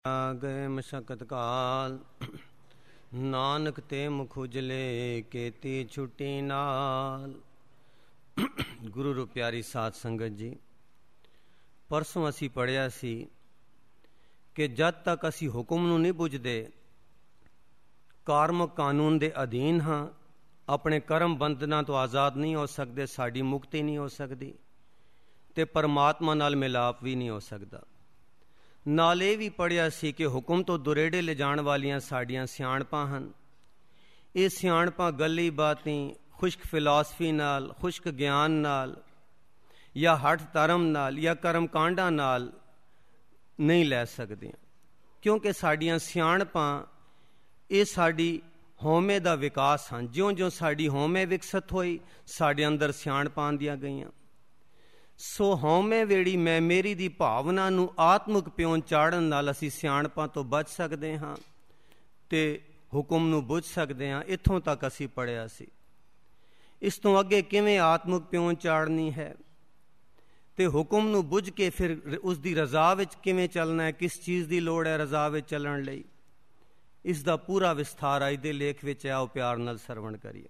ਗਏ ਮਸ਼ਕਤ ਕਾਲ, ਨਾਨਕ ਤੇ ਮੁਖ ਉਜਲੇ, ਕੀਤੀ ਛੁੱਟੀ ਨਾਲ। ਗੁਰੂ ਰੂ ਪਿਆਰੀ ਸਾਧ ਸੰਗਤ ਜੀ, ਪਰਸੋਂ ਅਸੀਂ ਪੜ੍ਹਿਆ ਸੀ ਕਿ ਜਦ ਤੱਕ ਅਸੀਂ ਹੁਕਮ ਨੂੰ ਨਹੀਂ ਬੁੱਝਦੇ, ਕਾਰਮਕ ਕਾਨੂੰਨ ਦੇ ਅਧੀਨ ਹਾਂ, ਆਪਣੇ ਕਰਮ ਬੰਧਨਾਂ ਤੋਂ ਆਜ਼ਾਦ ਨਹੀਂ ਹੋ ਸਕਦੇ, ਸਾਡੀ ਮੁਕਤੀ ਨਹੀਂ ਹੋ ਸਕਦੀ ਅਤੇ ਪਰਮਾਤਮਾ ਨਾਲ ਮਿਲਾਪ ਵੀ ਨਹੀਂ ਹੋ ਸਕਦਾ। ਨਾਲ ਇਹ ਵੀ ਪੜ੍ਹਿਆ ਸੀ ਕਿ ਹੁਕਮ ਤੋਂ ਦੁਰੇੜੇ ਲਿਜਾਣ ਵਾਲੀਆਂ ਸਾਡੀਆਂ ਸਿਆਣਪਾਂ ਹਨ। ਇਹ ਸਿਆਣਪਾਂ ਗੱਲੀ ਬਾਤੀ, ਖੁਸ਼ਕ ਫਿਲਾਸਫੀ ਨਾਲ, ਖੁਸ਼ਕ ਗਿਆਨ ਨਾਲ ਜਾਂ ਹਠ ਧਰਮ ਨਾਲ ਜਾਂ ਕਰਮ ਕਾਂਡਾਂ ਨਾਲ ਨਹੀਂ ਲੈ ਸਕਦੀਆਂ, ਕਿਉਂਕਿ ਸਾਡੀਆਂ ਸਿਆਣਪਾਂ ਇਹ ਸਾਡੀ ਹਉਮੈ ਦਾ ਵਿਕਾਸ ਹਨ। ਜਿਉਂ-ਜਿਉਂ ਸਾਡੀ ਹਉਮੈ ਵਿਕਸਿਤ ਹੋਈ, ਸਾਡੇ ਅੰਦਰ ਸਿਆਣਪਾਂ ਆਉਂਦੀਆਂ ਗਈਆਂ। ਸੋ ਹਉਮੈ ਵੇੜੀ ਮੈਂ ਮੇਰੀ ਦੀ ਭਾਵਨਾ ਨੂੰ ਆਤਮਿਕ ਪਿਉਣ ਚਾੜਨ ਨਾਲ ਅਸੀਂ ਸਿਆਣਪਾਂ ਤੋਂ ਬਚ ਸਕਦੇ ਹਾਂ ਅਤੇ ਹੁਕਮ ਨੂੰ ਬੁੱਝ ਸਕਦੇ ਹਾਂ। ਇੱਥੋਂ ਤੱਕ ਅਸੀਂ ਪੜ੍ਹਿਆ ਸੀ। ਇਸ ਤੋਂ ਅੱਗੇ ਕਿਵੇਂ ਆਤਮਿਕ ਪਿਉਣ ਚਾੜਨੀ ਹੈ ਅਤੇ ਹੁਕਮ ਨੂੰ ਬੁੱਝ ਕੇ ਫਿਰ ਉਸ ਦੀ ਰਜ਼ਾ ਵਿੱਚ ਕਿਵੇਂ ਚੱਲਣਾ ਹੈ, ਕਿਸ ਚੀਜ਼ ਦੀ ਲੋੜ ਹੈ ਰਜ਼ਾ ਵਿੱਚ ਚੱਲਣ ਲਈ, ਇਸ ਦਾ ਪੂਰਾ ਵਿਸਥਾਰ ਅੱਜ ਦੇ ਲੇਖ ਵਿੱਚ ਆਓ ਪਿਆਰ ਨਾਲ ਸਰਵਣ ਕਰੀਏ।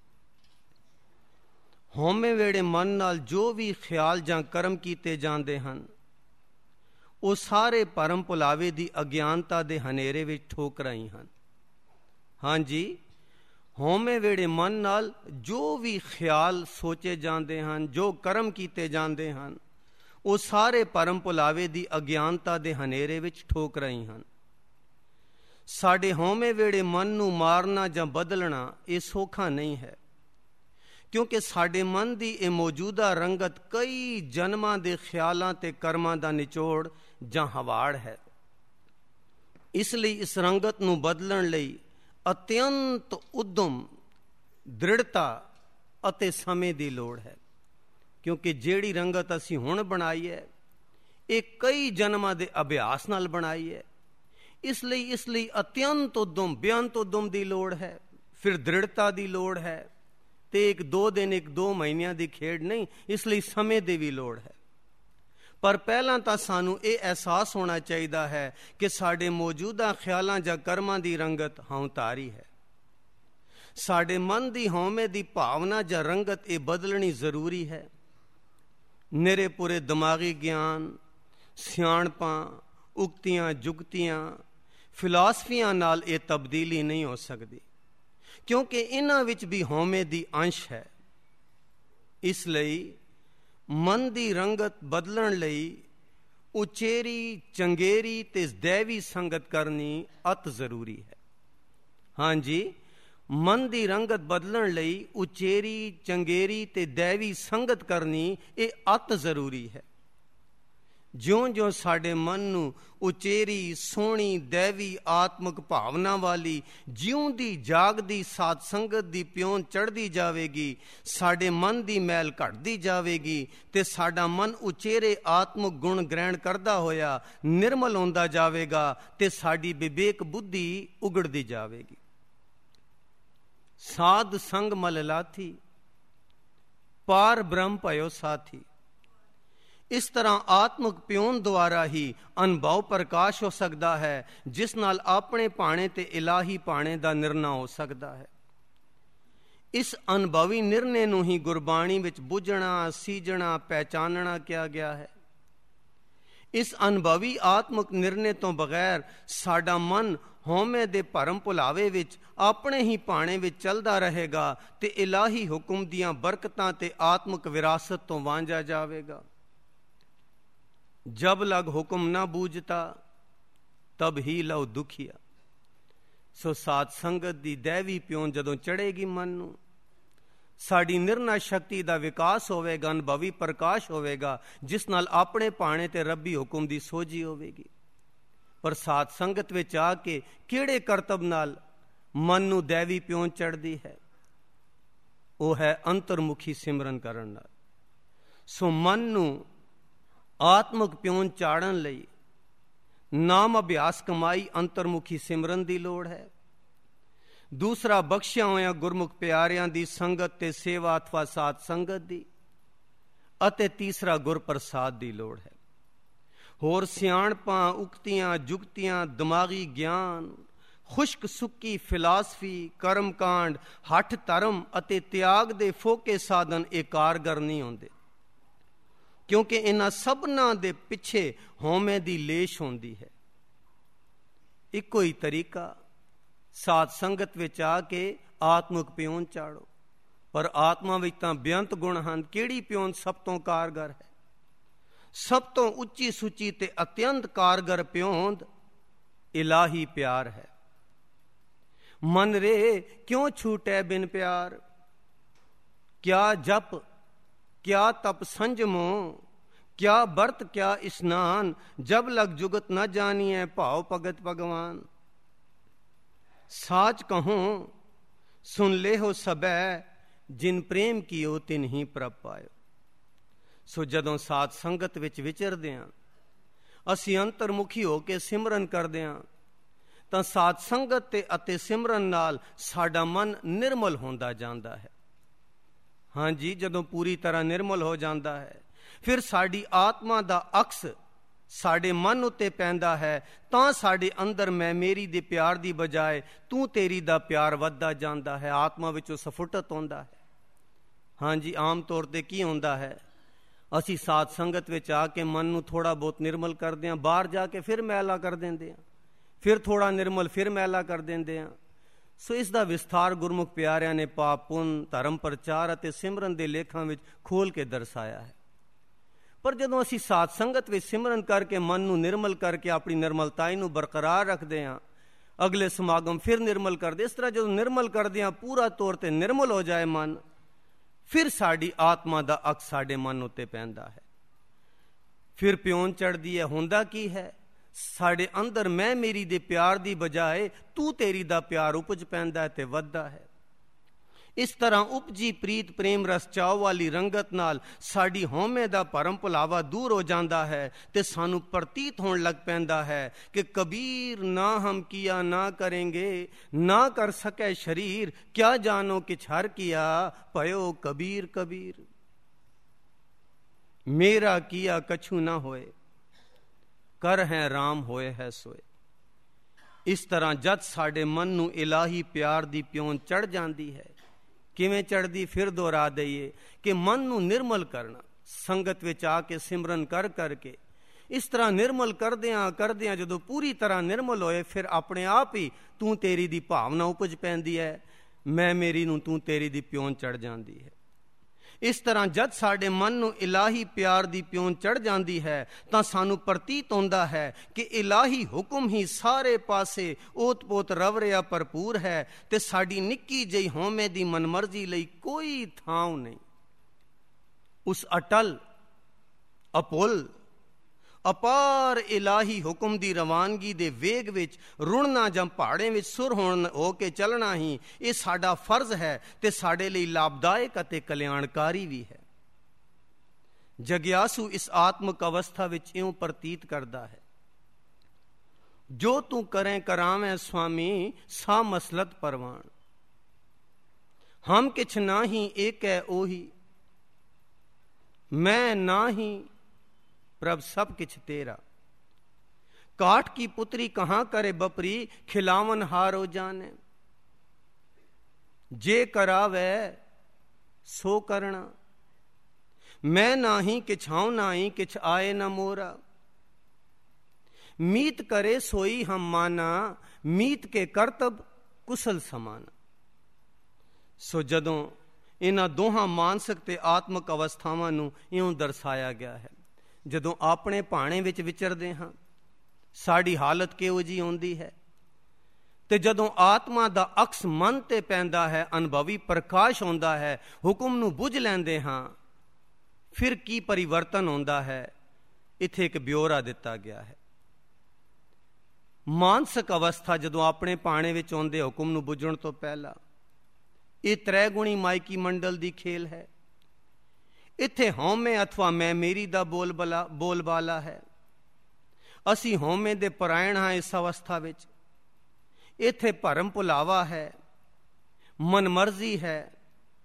ਹਉਮੈ ਵੇੜੇ ਮਨ ਨਾਲ ਜੋ ਵੀ ਖਿਆਲ ਜਾਂ ਕਰਮ ਕੀਤੇ ਜਾਂਦੇ ਹਨ, ਉਹ ਸਾਰੇ ਭਰਮ ਭੁਲਾਵੇ ਦੀ ਅਗਿਆਨਤਾ ਦੇ ਹਨੇਰੇ ਵਿੱਚ ਠੋਕ ਰਹੇ ਹਨ। ਹਾਂਜੀ, ਹਉਮੈ ਵੇੜੇ ਮਨ ਨਾਲ ਜੋ ਵੀ ਖਿਆਲ ਸੋਚੇ ਜਾਂਦੇ ਹਨ, ਜੋ ਕਰਮ ਕੀਤੇ ਜਾਂਦੇ ਹਨ, ਉਹ ਸਾਰੇ ਭਰਮ ਭੁਲਾਵੇ ਦੀ ਅਗਿਆਨਤਾ ਦੇ ਹਨੇਰੇ ਵਿੱਚ ਠੋਕ ਰਹੇ ਹਨ। ਸਾਡੇ ਹਉਮੈ ਵੇੜੇ ਮਨ ਨੂੰ ਮਾਰਨਾ ਜਾਂ ਬਦਲਣਾ ਇਹ ਸੌਖਾ ਨਹੀਂ ਹੈ, ਕਿਉਂਕਿ ਸਾਡੇ ਮਨ ਦੀ ਇਹ ਮੌਜੂਦਾ ਰੰਗਤ ਕਈ ਜਨਮਾਂ ਦੇ ਖਿਆਲਾਂ ਤੇ ਕਰਮਾਂ ਦਾ ਨਿਚੋੜ ਜਾਂ ਹਵਾੜ ਹੈ। ਇਸ ਲਈ ਇਸ ਰੰਗਤ ਨੂੰ ਬਦਲਣ ਲਈ ਅਤਿਅੰਤ ਉਦਮ, ਦ੍ਰਿੜਤਾ ਅਤੇ ਸਮੇਂ ਦੀ ਲੋੜ ਹੈ, ਕਿਉਂਕਿ ਜਿਹੜੀ ਰੰਗਤ ਅਸੀਂ ਹੁਣ ਬਣਾਈ ਹੈ ਇਹ ਕਈ ਜਨਮਾਂ ਦੇ ਅਭਿਆਸ ਨਾਲ ਬਣਾਈ ਹੈ। ਇਸ ਲਈ ਅਤਿਅੰਤ ਉਦਮ, ਬੇਅੰਤ ਉਦਮ ਦੀ ਲੋੜ ਹੈ, ਫਿਰ ਦ੍ਰਿੜਤਾ ਦੀ ਲੋੜ ਹੈ, ਅਤੇ ਇੱਕ ਦੋ ਦਿਨ, ਇੱਕ ਦੋ ਮਹੀਨਿਆਂ ਦੀ ਖੇਡ ਨਹੀਂ, ਇਸ ਲਈ ਸਮੇਂ ਦੀ ਵੀ ਲੋੜ ਹੈ। ਪਰ ਪਹਿਲਾਂ ਤਾਂ ਸਾਨੂੰ ਇਹ ਅਹਿਸਾਸ ਹੋਣਾ ਚਾਹੀਦਾ ਹੈ ਕਿ ਸਾਡੇ ਮੌਜੂਦਾ ਖਿਆਲਾਂ ਜਾਂ ਕਰਮਾਂ ਦੀ ਰੰਗਤ ਹਉਤਾਰੀ ਹੈ। ਸਾਡੇ ਮਨ ਦੀ ਹਉਮੈ ਦੀ ਭਾਵਨਾ ਜਾਂ ਰੰਗਤ ਇਹ ਬਦਲਣੀ ਜ਼ਰੂਰੀ ਹੈ। ਨਿਰੇ ਪੂਰੇ ਦਿਮਾਗੀ ਗਿਆਨ, ਸਿਆਣਪਾਂ, ਉਕਤੀਆਂ, ਜੁਗਤੀਆਂ, ਫਿਲਾਸਫੀਆਂ ਨਾਲ ਇਹ ਤਬਦੀਲੀ ਨਹੀਂ ਹੋ ਸਕਦੀ, ਕਿਉਂਕਿ ਇਹਨਾਂ ਵਿੱਚ ਵੀ ਹਉਮੈ ਦੀ ਅੰਸ਼ ਹੈ। ਇਸ ਲਈ ਮਨ ਦੀ ਰੰਗਤ ਬਦਲਣ ਲਈ ਉਚੇਰੀ, ਚੰਗੇਰੀ ਤੇ ਦੈਵੀ ਸੰਗਤ ਕਰਨੀ ਅਤ ਜ਼ਰੂਰੀ ਹੈ। ਹਾਂਜੀ, ਮਨ ਦੀ ਰੰਗਤ ਬਦਲਣ ਲਈ ਉਚੇਰੀ, ਚੰਗੇਰੀ ਤੇ ਦੈਵੀ ਸੰਗਤ ਕਰਨੀ ਇਹ ਅਤ ਜ਼ਰੂਰੀ ਹੈ। ਜਿਉਂ-ਜਿਉਂ ਸਾਡੇ ਮਨ ਨੂੰ ਉਚੇਰੀ, ਸੋਹਣੀ, ਦੈਵੀ, ਆਤਮਿਕ ਭਾਵਨਾ ਵਾਲੀ, ਜਿਉਂਦੀ ਜਾਗਦੀ ਸਾਧ ਸੰਗਤ ਦੀ ਪਿਉਣ ਚੜ੍ਹਦੀ ਜਾਵੇਗੀ, ਸਾਡੇ ਮਨ ਦੀ ਮੈਲ ਘਟਦੀ ਜਾਵੇਗੀ ਅਤੇ ਸਾਡਾ ਮਨ ਉਚੇਰੇ ਆਤਮਿਕ ਗੁਣ ਗ੍ਰਹਿਣ ਕਰਦਾ ਹੋਇਆ ਨਿਰਮਲ ਹੁੰਦਾ ਜਾਵੇਗਾ ਅਤੇ ਸਾਡੀ ਵਿਵੇਕ ਬੁੱਧੀ ਉਗੜਦੀ ਜਾਵੇਗੀ। ਸਾਧ ਸੰਗ ਮਲ ਲਾਥੀ, ਪਾਰ ਬ੍ਰਹਮ ਭਇਓ ਸਾਥੀ। ਇਸ ਤਰ੍ਹਾਂ ਆਤਮਿਕ ਪਿਉਣ ਦੁਆਰਾ ਹੀ ਅਨੁਭਵ ਪ੍ਰਕਾਸ਼ ਹੋ ਸਕਦਾ ਹੈ, ਜਿਸ ਨਾਲ ਆਪਣੇ ਭਾਣੇ ਤੇ ਇਲਾਹੀ ਭਾਣੇ ਦਾ ਨਿਰਣਾ ਹੋ ਸਕਦਾ ਹੈ। ਇਸ ਅਨੁਭਵੀ ਨਿਰਣੇ ਨੂੰ ਹੀ ਗੁਰਬਾਣੀ ਵਿੱਚ ਬੁੱਝਣਾ, ਸੀਝਣਾ, ਪਹਿਚਾਨਣਾ ਕਿਹਾ ਗਿਆ ਹੈ। ਇਸ ਅਨੁਭਵੀ ਆਤਮਿਕ ਨਿਰਣੇ ਤੋਂ ਬਗੈਰ ਸਾਡਾ ਮਨ ਹਉਮੈ ਦੇ ਭਰਮ ਭੁਲਾਵੇ ਵਿੱਚ ਆਪਣੇ ਹੀ ਭਾਣੇ ਵਿੱਚ ਚੱਲਦਾ ਰਹੇਗਾ ਤੇ ਇਲਾਹੀ ਹੁਕਮ ਦੀਆਂ ਬਰਕਤਾਂ ਤੇ ਆਤਮਿਕ ਵਿਰਾਸਤ ਤੋਂ ਵਾਂਝਾ ਜਾਵੇਗਾ। ਜਬ ਲਗ ਹੁਕਮ ਨਾ ਬੂਝਤਾ ਤਬ ਹੀ ਲਉ ਦੁਖੀਆ। ਸੋ ਸਾਧ ਸੰਗਤ ਦੀ ਦੈਵੀ ਪਿਉਣ ਜਦੋਂ ਚੜ੍ਹੇਗੀ ਮਨ ਨੂੰ, ਸਾਡੀ ਨਿਰਣਾ ਸ਼ਕਤੀ ਦਾ ਵਿਕਾਸ ਹੋਵੇਗਾ, ਅਨੁਭਵੀ ਪ੍ਰਕਾਸ਼ ਹੋਵੇਗਾ, ਜਿਸ ਨਾਲ ਆਪਣੇ ਭਾਣੇ ਤੇ ਰੱਬੀ ਹੁਕਮ ਦੀ ਸੋਝੀ ਹੋਵੇਗੀ। ਪਰ ਸਾਧ ਸੰਗਤ ਵਿੱਚ ਆ ਕੇ ਕਿਹੜੇ ਕਰਤੱਵ ਨਾਲ ਮਨ ਨੂੰ ਦੈਵੀ ਪਿਉਣ ਚੜ੍ਹਦੀ ਹੈ? ਉਹ ਹੈ ਅੰਤਰਮੁਖੀ ਸਿਮਰਨ ਕਰਨ ਨਾਲ। ਸੋ ਮਨ ਨੂੰ ਆਤਮਿਕ ਪਿਉਣ ਚਾੜਨ ਲਈ ਨਾਮ ਅਭਿਆਸ ਕਮਾਈ ਅੰਤਰਮੁਖੀ ਸਿਮਰਨ ਦੀ ਲੋੜ ਹੈ। ਦੂਸਰਾ, ਬਖਸ਼ਿਆ ਹੋਇਆਂ ਗੁਰਮੁਖ ਪਿਆਰਿਆਂ ਦੀ ਸੰਗਤ ਤੇ ਸੇਵਾ ਅਥਵਾ ਸਾਧ ਸੰਗਤ ਦੀ, ਅਤੇ ਤੀਸਰਾ ਗੁਰ ਪ੍ਰਸਾਦ ਦੀ ਲੋੜ ਹੈ। ਹੋਰ ਸਿਆਣਪਾਂ, ਉਕਤੀਆਂ, ਜੁਗਤੀਆਂ, ਦਿਮਾਗੀ ਗਿਆਨ, ਖੁਸ਼ਕ ਸੁੱਕੀ ਫਿਲਾਸਫੀ, ਕਰਮਕਾਂਡ, ਹੱਠ ਧਰਮ ਅਤੇ ਤਿਆਗ ਦੇ ਫੋਕੇ ਸਾਧਨ ਇਹ ਕਾਰਗਰ ਨਹੀਂ ਹੁੰਦੇ, ਕਿਉਂਕਿ ਇਹਨਾਂ ਸਭਨਾਂ ਦੇ ਪਿੱਛੇ ਹਉਮੈ ਦੀ ਲੇਸ਼ ਹੁੰਦੀ ਹੈ। ਇੱਕੋ ਹੀ ਤਰੀਕਾ, ਸਾਧ ਸੰਗਤ ਵਿੱਚ ਆ ਕੇ ਆਤਮਿਕ ਪਿਓਨ ਚਾੜੋ, ਪਰ ਆਤਮਾ ਵਿੱਚ ਤਾਂ ਬੇਅੰਤ ਗੁਣ ਹਨ। ਕਿਹੜੀ ਪਿਓਨ ਸਭ ਤੋਂ ਕਾਰਗਰ ਹੈ? ਸਭ ਤੋਂ ਉੱਚੀ ਸੁੱਚੀ ਤੇ ਅਤਿਅੰਤ ਕਾਰਗਰ ਪਿਓਨ ਇਲਾਹੀ ਪਿਆਰ ਹੈ। ਮਨ ਰੇ ਕਿਉਂ ਛੂਟੈ ਬਿਨ ਪਿਆਰ, ਕਿਆ ਜਪ ਕਿਆ ਤਪ ਸੰਜਮੋ, ਕਿਆ ਬਰਤ ਕਿਆ ਇਸਨਾਨ, ਜਬ ਲਗ ਜੁਗਤ न जानिए भाव भगत भगवान। साच कहूं सुन ले हो सबै, जिन प्रेम कीओ तिन ही प्रभ पायो। ਸੋ ਜਦੋਂ ਸਾਧ ਸੰਗਤ ਵਿੱਚ ਵਿਚਰਦੇ ਹਾਂ, ਅਸੀਂ ਅੰਤਰਮੁਖੀ ਹੋ ਕੇ ਸਿਮਰਨ ਕਰਦੇ ਹਾਂ, ਤਾਂ ਸਾਧ ਸੰਗਤ ਅਤੇ ਸਿਮਰਨ ਨਾਲ ਸਾਡਾ ਮਨ ਨਿਰਮਲ ਹੁੰਦਾ ਜਾਂਦਾ ਹੈ। ਹਾਂਜੀ, ਜਦੋਂ ਪੂਰੀ ਤਰ੍ਹਾਂ ਨਿਰਮਲ ਹੋ ਜਾਂਦਾ ਹੈ, ਫਿਰ ਸਾਡੀ ਆਤਮਾ ਦਾ ਅਕਸ ਸਾਡੇ ਮਨ ਉੱਤੇ ਪੈਂਦਾ ਹੈ, ਤਾਂ ਸਾਡੇ ਅੰਦਰ ਮੈਂ ਮੇਰੀ ਦੇ ਪਿਆਰ ਦੀ ਬਜਾਏ ਤੂੰ ਤੇਰੀ ਦਾ ਪਿਆਰ ਵੱਧਦਾ ਜਾਂਦਾ ਹੈ। ਆਤਮਾ ਵਿੱਚੋਂ ਸਫੁੱਟਤ ਹੁੰਦਾ ਹੈ। ਹਾਂਜੀ, ਆਮ ਤੌਰ 'ਤੇ ਕੀ ਹੁੰਦਾ ਹੈ, ਅਸੀਂ ਸਾਧ ਸੰਗਤ ਵਿੱਚ ਆ ਕੇ ਮਨ ਨੂੰ ਥੋੜ੍ਹਾ ਬਹੁਤ ਨਿਰਮਲ ਕਰਦੇ ਹਾਂ, ਬਾਹਰ ਜਾ ਕੇ ਫਿਰ ਮੈਲਾ ਕਰ ਦਿੰਦੇ ਹਾਂ, ਫਿਰ ਥੋੜ੍ਹਾ ਨਿਰਮਲ ਫਿਰ ਮੈਲਾ ਕਰ ਦਿੰਦੇ ਹਾਂ। ਸੋ ਇਸ ਦਾ ਵਿਸਥਾਰ ਗੁਰਮੁਖ ਪਿਆਰਿਆਂ ਨੇ ਪਾਪ ਪੁੰਨ, ਧਰਮ ਪ੍ਰਚਾਰ ਅਤੇ ਸਿਮਰਨ ਦੇ ਲੇਖਾਂ ਵਿੱਚ ਖੋਲ੍ਹ ਕੇ ਦਰਸਾਇਆ ਹੈ। ਪਰ ਜਦੋਂ ਅਸੀਂ ਸਾਧ ਸੰਗਤ ਵਿੱਚ ਸਿਮਰਨ ਕਰਕੇ ਮਨ ਨੂੰ ਨਿਰਮਲ ਕਰਕੇ ਆਪਣੀ ਨਿਰਮਲਤਾਈ ਨੂੰ ਬਰਕਰਾਰ ਰੱਖਦੇ ਹਾਂ, ਅਗਲੇ ਸਮਾਗਮ ਫਿਰ ਨਿਰਮਲ ਕਰਦੇ। ਇਸ ਤਰ੍ਹਾਂ ਜਦੋਂ ਨਿਰਮਲ ਕਰਦੇ ਹਾਂ, ਪੂਰਾ ਤੌਰ 'ਤੇ ਨਿਰਮਲ ਹੋ ਜਾਏ ਮਨ, ਫਿਰ ਸਾਡੀ ਆਤਮਾ ਦਾ ਅਕਸ ਸਾਡੇ ਮਨ ਉੱਤੇ ਪੈਂਦਾ ਹੈ। ਫਿਰ ਪਿਓਨ ਚੜ੍ਹਦੀ ਹੈ। ਹੁੰਦਾ ਕੀ ਹੈ, ਸਾਡੇ ਅੰਦਰ ਮੈਂ ਮੇਰੀ ਦੇ ਪਿਆਰ ਦੀ ਬਜਾਏ ਤੂੰ ਤੇਰੀ ਦਾ ਪਿਆਰ ਉਪਜ ਪੈਂਦਾ ਹੈ ਤੇ ਵੱਧਦਾ ਹੈ। ਇਸ ਤਰ੍ਹਾਂ ਉਪਜੀ ਪ੍ਰੀਤ ਪ੍ਰੇਮ ਰਸ ਚਾਉ ਵਾਲੀ ਰੰਗਤ ਨਾਲ ਸਾਡੀ ਹਉਮੈ ਦਾ ਭਰਮ ਭੁਲਾਵਾ ਦੂਰ ਹੋ ਜਾਂਦਾ ਹੈ ਤੇ ਸਾਨੂੰ ਪ੍ਰਤੀਤ ਹੋਣ ਲੱਗ ਪੈਂਦਾ ਹੈ ਕਿ ਕਬੀਰ ਨਾ ਹਮ ਕੀਆ ਨਾ ਕरेंगे, ਨਾ ਕਰ ਸਕੈ ਸ਼ਰੀਰ, ਕਿਆ ਜਾਨੋ ਕਿਛ ਹਰ ਕੀਆ, ਭਇਓ ਕਬੀਰ ਕਬੀਰ। ਮੇਰਾ ਕੀਆ ਕਛੂ ਨਾ ਹੋਏ, ਕਰ ਹੈ ਰਾਮ ਹੋਏ ਹੈ ਸੋਏ। ਇਸ ਤਰ੍ਹਾਂ ਜਦ ਸਾਡੇ ਮਨ ਨੂੰ ਇਲਾਹੀ ਪਿਆਰ ਦੀ ਪਿਓਨ ਚੜ੍ਹ ਜਾਂਦੀ ਹੈ, ਕਿਵੇਂ ਚੜ੍ਹਦੀ, ਫਿਰ ਦੁਹਰਾ ਦਈਏ ਕਿ ਮਨ ਨੂੰ ਨਿਰਮਲ ਕਰਨਾ, ਸੰਗਤ ਵਿੱਚ ਆ ਕੇ ਸਿਮਰਨ ਕਰ ਕਰਕੇ ਇਸ ਤਰ੍ਹਾਂ ਨਿਰਮਲ ਕਰਦਿਆਂ ਜਦੋਂ ਪੂਰੀ ਤਰ੍ਹਾਂ ਨਿਰਮਲ ਹੋਏ, ਫਿਰ ਆਪਣੇ ਆਪ ਹੀ ਤੂੰ ਤੇਰੀ ਦੀ ਭਾਵਨਾ ਉਪਜ ਪੈਂਦੀ ਹੈ, ਮੈਂ ਮੇਰੀ ਨੂੰ ਤੂੰ ਤੇਰੀ ਦੀ ਪਿਓਨ ਚੜ੍ਹ ਜਾਂਦੀ ਹੈ। ਇਸ ਤਰ੍ਹਾਂ ਜਦ ਸਾਡੇ ਮਨ ਨੂੰ ਇਲਾਹੀ ਪਿਆਰ ਦੀ ਪਿਓਨ ਚੜ੍ਹ ਜਾਂਦੀ ਹੈ, ਤਾਂ ਸਾਨੂੰ ਪ੍ਰਤੀਤ ਹੁੰਦਾ ਹੈ ਕਿ ਇਲਾਹੀ ਹੁਕਮ ਹੀ ਸਾਰੇ ਪਾਸੇ ਓਤ-ਪੋਤ ਰਵ ਰਿਹਾ ਭਰਪੂਰ ਹੈ ਤੇ ਸਾਡੀ ਨਿੱਕੀ ਜਿਹੀ ਹਉਮੈ ਦੀ ਮਨਮਰਜ਼ੀ ਲਈ ਕੋਈ ਥਾਂ ਨਹੀਂ। ਉਸ ਅਟਲ, ਅਪੁੱਲ, ਅਪਾਰ ਇਲਾਹੀ ਹੁਕਮ ਦੀ ਰਵਾਨਗੀ ਦੇ ਵੇਗ ਵਿੱਚ ਰੁੜਨਾ ਜਾਂ ਪਹਾੜੇ ਵਿੱਚ ਸੁਰ ਹੋ ਕੇ ਚੱਲਣਾ ਹੀ ਇਹ ਸਾਡਾ ਫਰਜ਼ ਹੈ ਤੇ ਸਾਡੇ ਲਈ ਲਾਭਦਾਇਕ ਅਤੇ ਕਲਿਆਣਕਾਰੀ ਵੀ ਹੈ। ਜਗਿਆਸੂ ਇਸ ਆਤਮਕ ਅਵਸਥਾ ਵਿੱਚ ਇਉਂ ਪ੍ਰਤੀਤ ਕਰਦਾ ਹੈ, ਜੋ ਤੂੰ ਕਰੇ ਕਰਾਵੇਂ ਸੁਆਮੀ, ਸਾ ਮਸਲਤ ਪਰਵਾਨ। ਹਮ ਕਿਛ ਨਾਹੀ ਏਕੈ ਉਹੀ, ਮੈਂ ਨਾਹੀ प्रभ सब किछ तेरा। काठ की पुत्री कहाँ करे बपरी, खिलावन हारो जाने। जे करावे सो करना, मैं नाही किछाऊं नाही, किछ आए न मोरा। मीत करे सोई हम माना, मीत के करतब कुशल समाना। सो जदों इन्हां दोहां मानसिक ते आत्मक अवस्थावां नूं इउं दर्शाया गया है। ਜਦੋਂ ਆਪਣੇ ਭਾਣੇ ਵਿੱਚ ਵਿਚਰਦੇ ਹਾਂ, ਸਾਡੀ ਹਾਲਤ ਕਿਹੋ ਜਿਹੀ ਹੁੰਦੀ ਹੈ, ਤੇ ਜਦੋਂ ਆਤਮਾ ਦਾ ਅਕਸ ਮਨ ਤੇ ਪੈਂਦਾ ਹੈ, ਅਨੁਭਵੀ ਪ੍ਰਕਾਸ਼ ਹੁੰਦਾ ਹੈ, ਹੁਕਮ ਨੂੰ ਬੁੱਝ ਲੈਂਦੇ ਹਾਂ, ਫਿਰ ਕੀ ਪਰਿਵਰਤਨ ਹੁੰਦਾ ਹੈ। ਇੱਥੇ ਇੱਕ ਬਿਓਰਾ ਦਿੱਤਾ ਗਿਆ ਹੈ। ਮਾਨਸਿਕ ਅਵਸਥਾ ਜਦੋਂ ਆਪਣੇ ਭਾਣੇ ਵਿੱਚ ਆਉਂਦੇ ਹੁਕਮ ਨੂੰ ਬੁੱਝਣ ਤੋਂ ਪਹਿਲਾਂ, ਇਹ ਤ੍ਰੈਗੁਣੀ ਮਾਇਕੀ ਮੰਡਲ ਦੀ ਖੇਲ ਹੈ। ਇੱਥੇ ਹਉਮੈ ਅਥਵਾ ਮੈਂ ਮੇਰੀ ਦਾ ਬੋਲਬਾਲਾ ਹੈ। ਅਸੀਂ ਹਉਮੈ ਦੇ ਪਰਾਇਣ ਹਾਂ। ਇਸ ਅਵਸਥਾ ਵਿੱਚ ਇੱਥੇ ਭਰਮ ਭੁਲਾਵਾ ਹੈ, ਮਨਮਰਜ਼ੀ ਹੈ,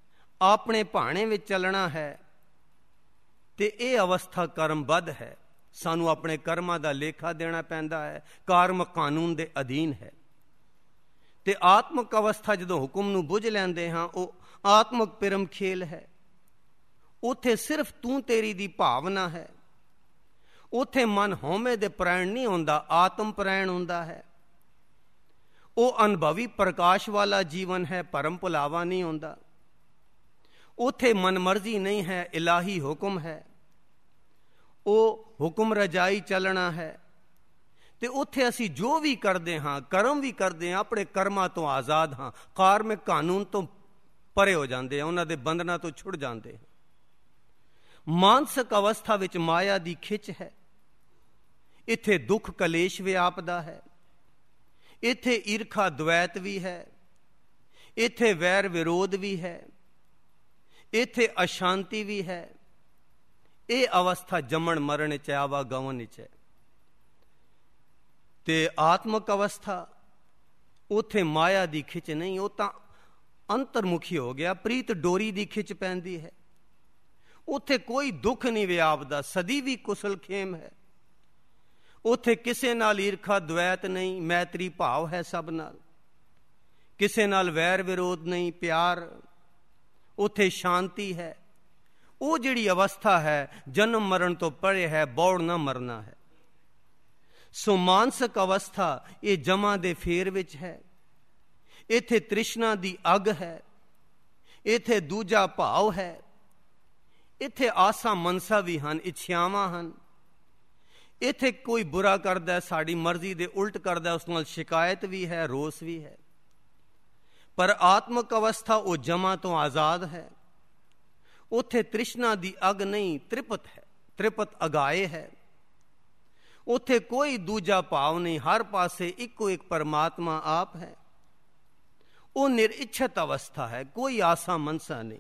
ਆਪਣੇ ਭਾਣੇ ਵਿੱਚ ਚੱਲਣਾ ਹੈ ਤੇ ਇਹ ਅਵਸਥਾ ਕਰਮਬੱਧ ਹੈ। ਸਾਨੂੰ ਆਪਣੇ ਕਰਮਾਂ ਦਾ ਲੇਖਾ ਦੇਣਾ ਪੈਂਦਾ ਹੈ, ਕਾਰਮਿਕ ਕਾਨੂੰਨ ਦੇ ਅਧੀਨ ਹੈ। ਤੇ ਆਤਮਿਕ ਅਵਸਥਾ ਜਦੋਂ ਹੁਕਮ ਨੂੰ ਬੁੱਝ ਲੈਂਦੇ ਹਾਂ, ਉਹ ਆਤਮਿਕ ਪਿਰਮ ਖੇਲ ਹੈ। ਉੱਥੇ ਸਿਰਫ ਤੂੰ ਤੇਰੀ ਦੀ ਭਾਵਨਾ ਹੈ। ਉੱਥੇ ਮਨ ਹਉਮੈ ਦੇ ਪ੍ਰੈਣ ਨਹੀਂ ਹੁੰਦਾ, ਆਤਮ ਪ੍ਰੈਣ ਹੁੰਦਾ ਹੈ। ਉਹ ਅਨੁਭਵੀ ਪ੍ਰਕਾਸ਼ ਵਾਲਾ ਜੀਵਨ ਹੈ, ਭਰਮ ਭੁਲਾਵਾ ਨਹੀਂ ਹੁੰਦਾ। ਉੱਥੇ ਮਨਮਰਜ਼ੀ ਨਹੀਂ ਹੈ, ਇਲਾਹੀ ਹੁਕਮ ਹੈ। ਉਹ ਹੁਕਮ ਰਜਾਈ ਚੱਲਣਾ ਹੈ। ਤੇ ਉੱਥੇ ਅਸੀਂ ਜੋ ਵੀ ਕਰਦੇ ਹਾਂ, ਕਰਮ ਵੀ ਕਰਦੇ ਹਾਂ, ਆਪਣੇ ਕਰਮਾਂ ਤੋਂ ਆਜ਼ਾਦ ਹਾਂ, ਕਾਰਮਿਕ ਕਾਨੂੰਨ ਤੋਂ ਪਰੇ ਹੋ ਜਾਂਦੇ ਹਾਂ, ਉਹਨਾਂ ਦੇ ਬੰਧਨਾਂ ਤੋਂ ਛੁੱਟ ਜਾਂਦੇ ਹਾਂ। ਮਾਨਸਿਕ ਅਵਸਥਾ ਵਿੱਚ ਮਾਇਆ ਦੀ ਖਿੱਚ ਹੈ। ਇੱਥੇ ਦੁੱਖ ਕਲੇਸ਼ ਵਿਆਪਦਾ ਹੈ। ਇੱਥੇ ਈਰਖਾ ਦ્વੈਤ ਵੀ ਹੈ। ਇੱਥੇ ਵੈਰ ਵਿਰੋਧ ਵੀ ਹੈ। ਇੱਥੇ ਅਸ਼ਾਂਤੀ ਵੀ ਹੈ। ਇਹ ਅਵਸਥਾ ਜੰਮਣ ਮਰਨ ਚ, ਆਵਾਗਮਨ ਵਿੱਚ ਹੈ। ਤੇ ਆਤਮਿਕ ਅਵਸਥਾ, ਉੱਥੇ ਮਾਇਆ ਦੀ ਖਿੱਚ ਨਹੀਂ, ਉਹ ਤਾਂ ਅੰਤਰਮੁਖੀ ਹੋ ਗਿਆ, ਪ੍ਰੀਤ ਡੋਰੀ ਦੀ ਖਿੱਚ ਪੈਂਦੀ ਹੈ। ਉੱਥੇ ਕੋਈ ਦੁੱਖ ਨਹੀਂ ਵਿਆਪਦਾ, ਸਦੀ ਵੀ ਕੁਸਲ ਖੇਮ ਹੈ। ਉੱਥੇ ਕਿਸੇ ਨਾਲ ਈਰਖਾ ਦ્વੈਤ ਨਹੀਂ, ਮੈਤਰੀ ਭਾਵ ਹੈ ਸਭ ਨਾਲ। ਕਿਸੇ ਨਾਲ ਵੈਰ ਵਿਰੋਧ ਨਹੀਂ, ਪਿਆਰ। ਉੱਥੇ ਸ਼ਾਂਤੀ ਹੈ। ਉਹ ਜਿਹੜੀ ਅਵਸਥਾ ਹੈ ਜਨਮ ਮਰਨ ਤੋਂ ਪਰੇ ਹੈ, ਬੌੜ ਨਾ ਮਰਨਾ ਹੈ। ਸੋ ਮਾਨਸਿਕ ਅਵਸਥਾ ਇਹ ਜਮਾਂ ਦੇ ਫੇਰ ਵਿੱਚ ਹੈ। ਇੱਥੇ ਤ੍ਰਿਸ਼ਨਾ ਦੀ ਅੱਗ ਹੈ। ਇੱਥੇ ਦੂਜਾ ਭਾਵ ਹੈ। ਇੱਥੇ ਆਸਾਂ ਮਨਸਾ ਵੀ ਹਨ, ਇੱਛਾਵਾਂ ਹਨ। ਇੱਥੇ ਕੋਈ ਬੁਰਾ ਕਰਦਾ, ਸਾਡੀ ਮਰਜ਼ੀ ਦੇ ਉਲਟ ਕਰਦਾ, ਉਸ ਨਾਲ ਸ਼ਿਕਾਇਤ ਵੀ ਹੈ, ਰੋਸ ਵੀ ਹੈ। ਪਰ ਆਤਮਿਕ ਅਵਸਥਾ ਉਹ ਜਮਾਂ ਤੋਂ ਆਜ਼ਾਦ ਹੈ। ਉੱਥੇ ਤ੍ਰਿਸ਼ਨਾ ਦੀ ਅੱਗ ਨਹੀਂ, ਤ੍ਰਿਪਤ ਹੈ, ਤ੍ਰਿਪਤ ਅਗਾਏ ਹੈ। ਉੱਥੇ ਕੋਈ ਦੂਜਾ ਭਾਵ ਨਹੀਂ, ਹਰ ਪਾਸੇ ਇੱਕੋ ਇੱਕ ਪਰਮਾਤਮਾ ਆਪ ਹੈ। ਉਹ ਨਿਰਇੱਛਤ ਅਵਸਥਾ ਹੈ, ਕੋਈ ਆਸਾ ਮਨਸਾ ਨਹੀਂ।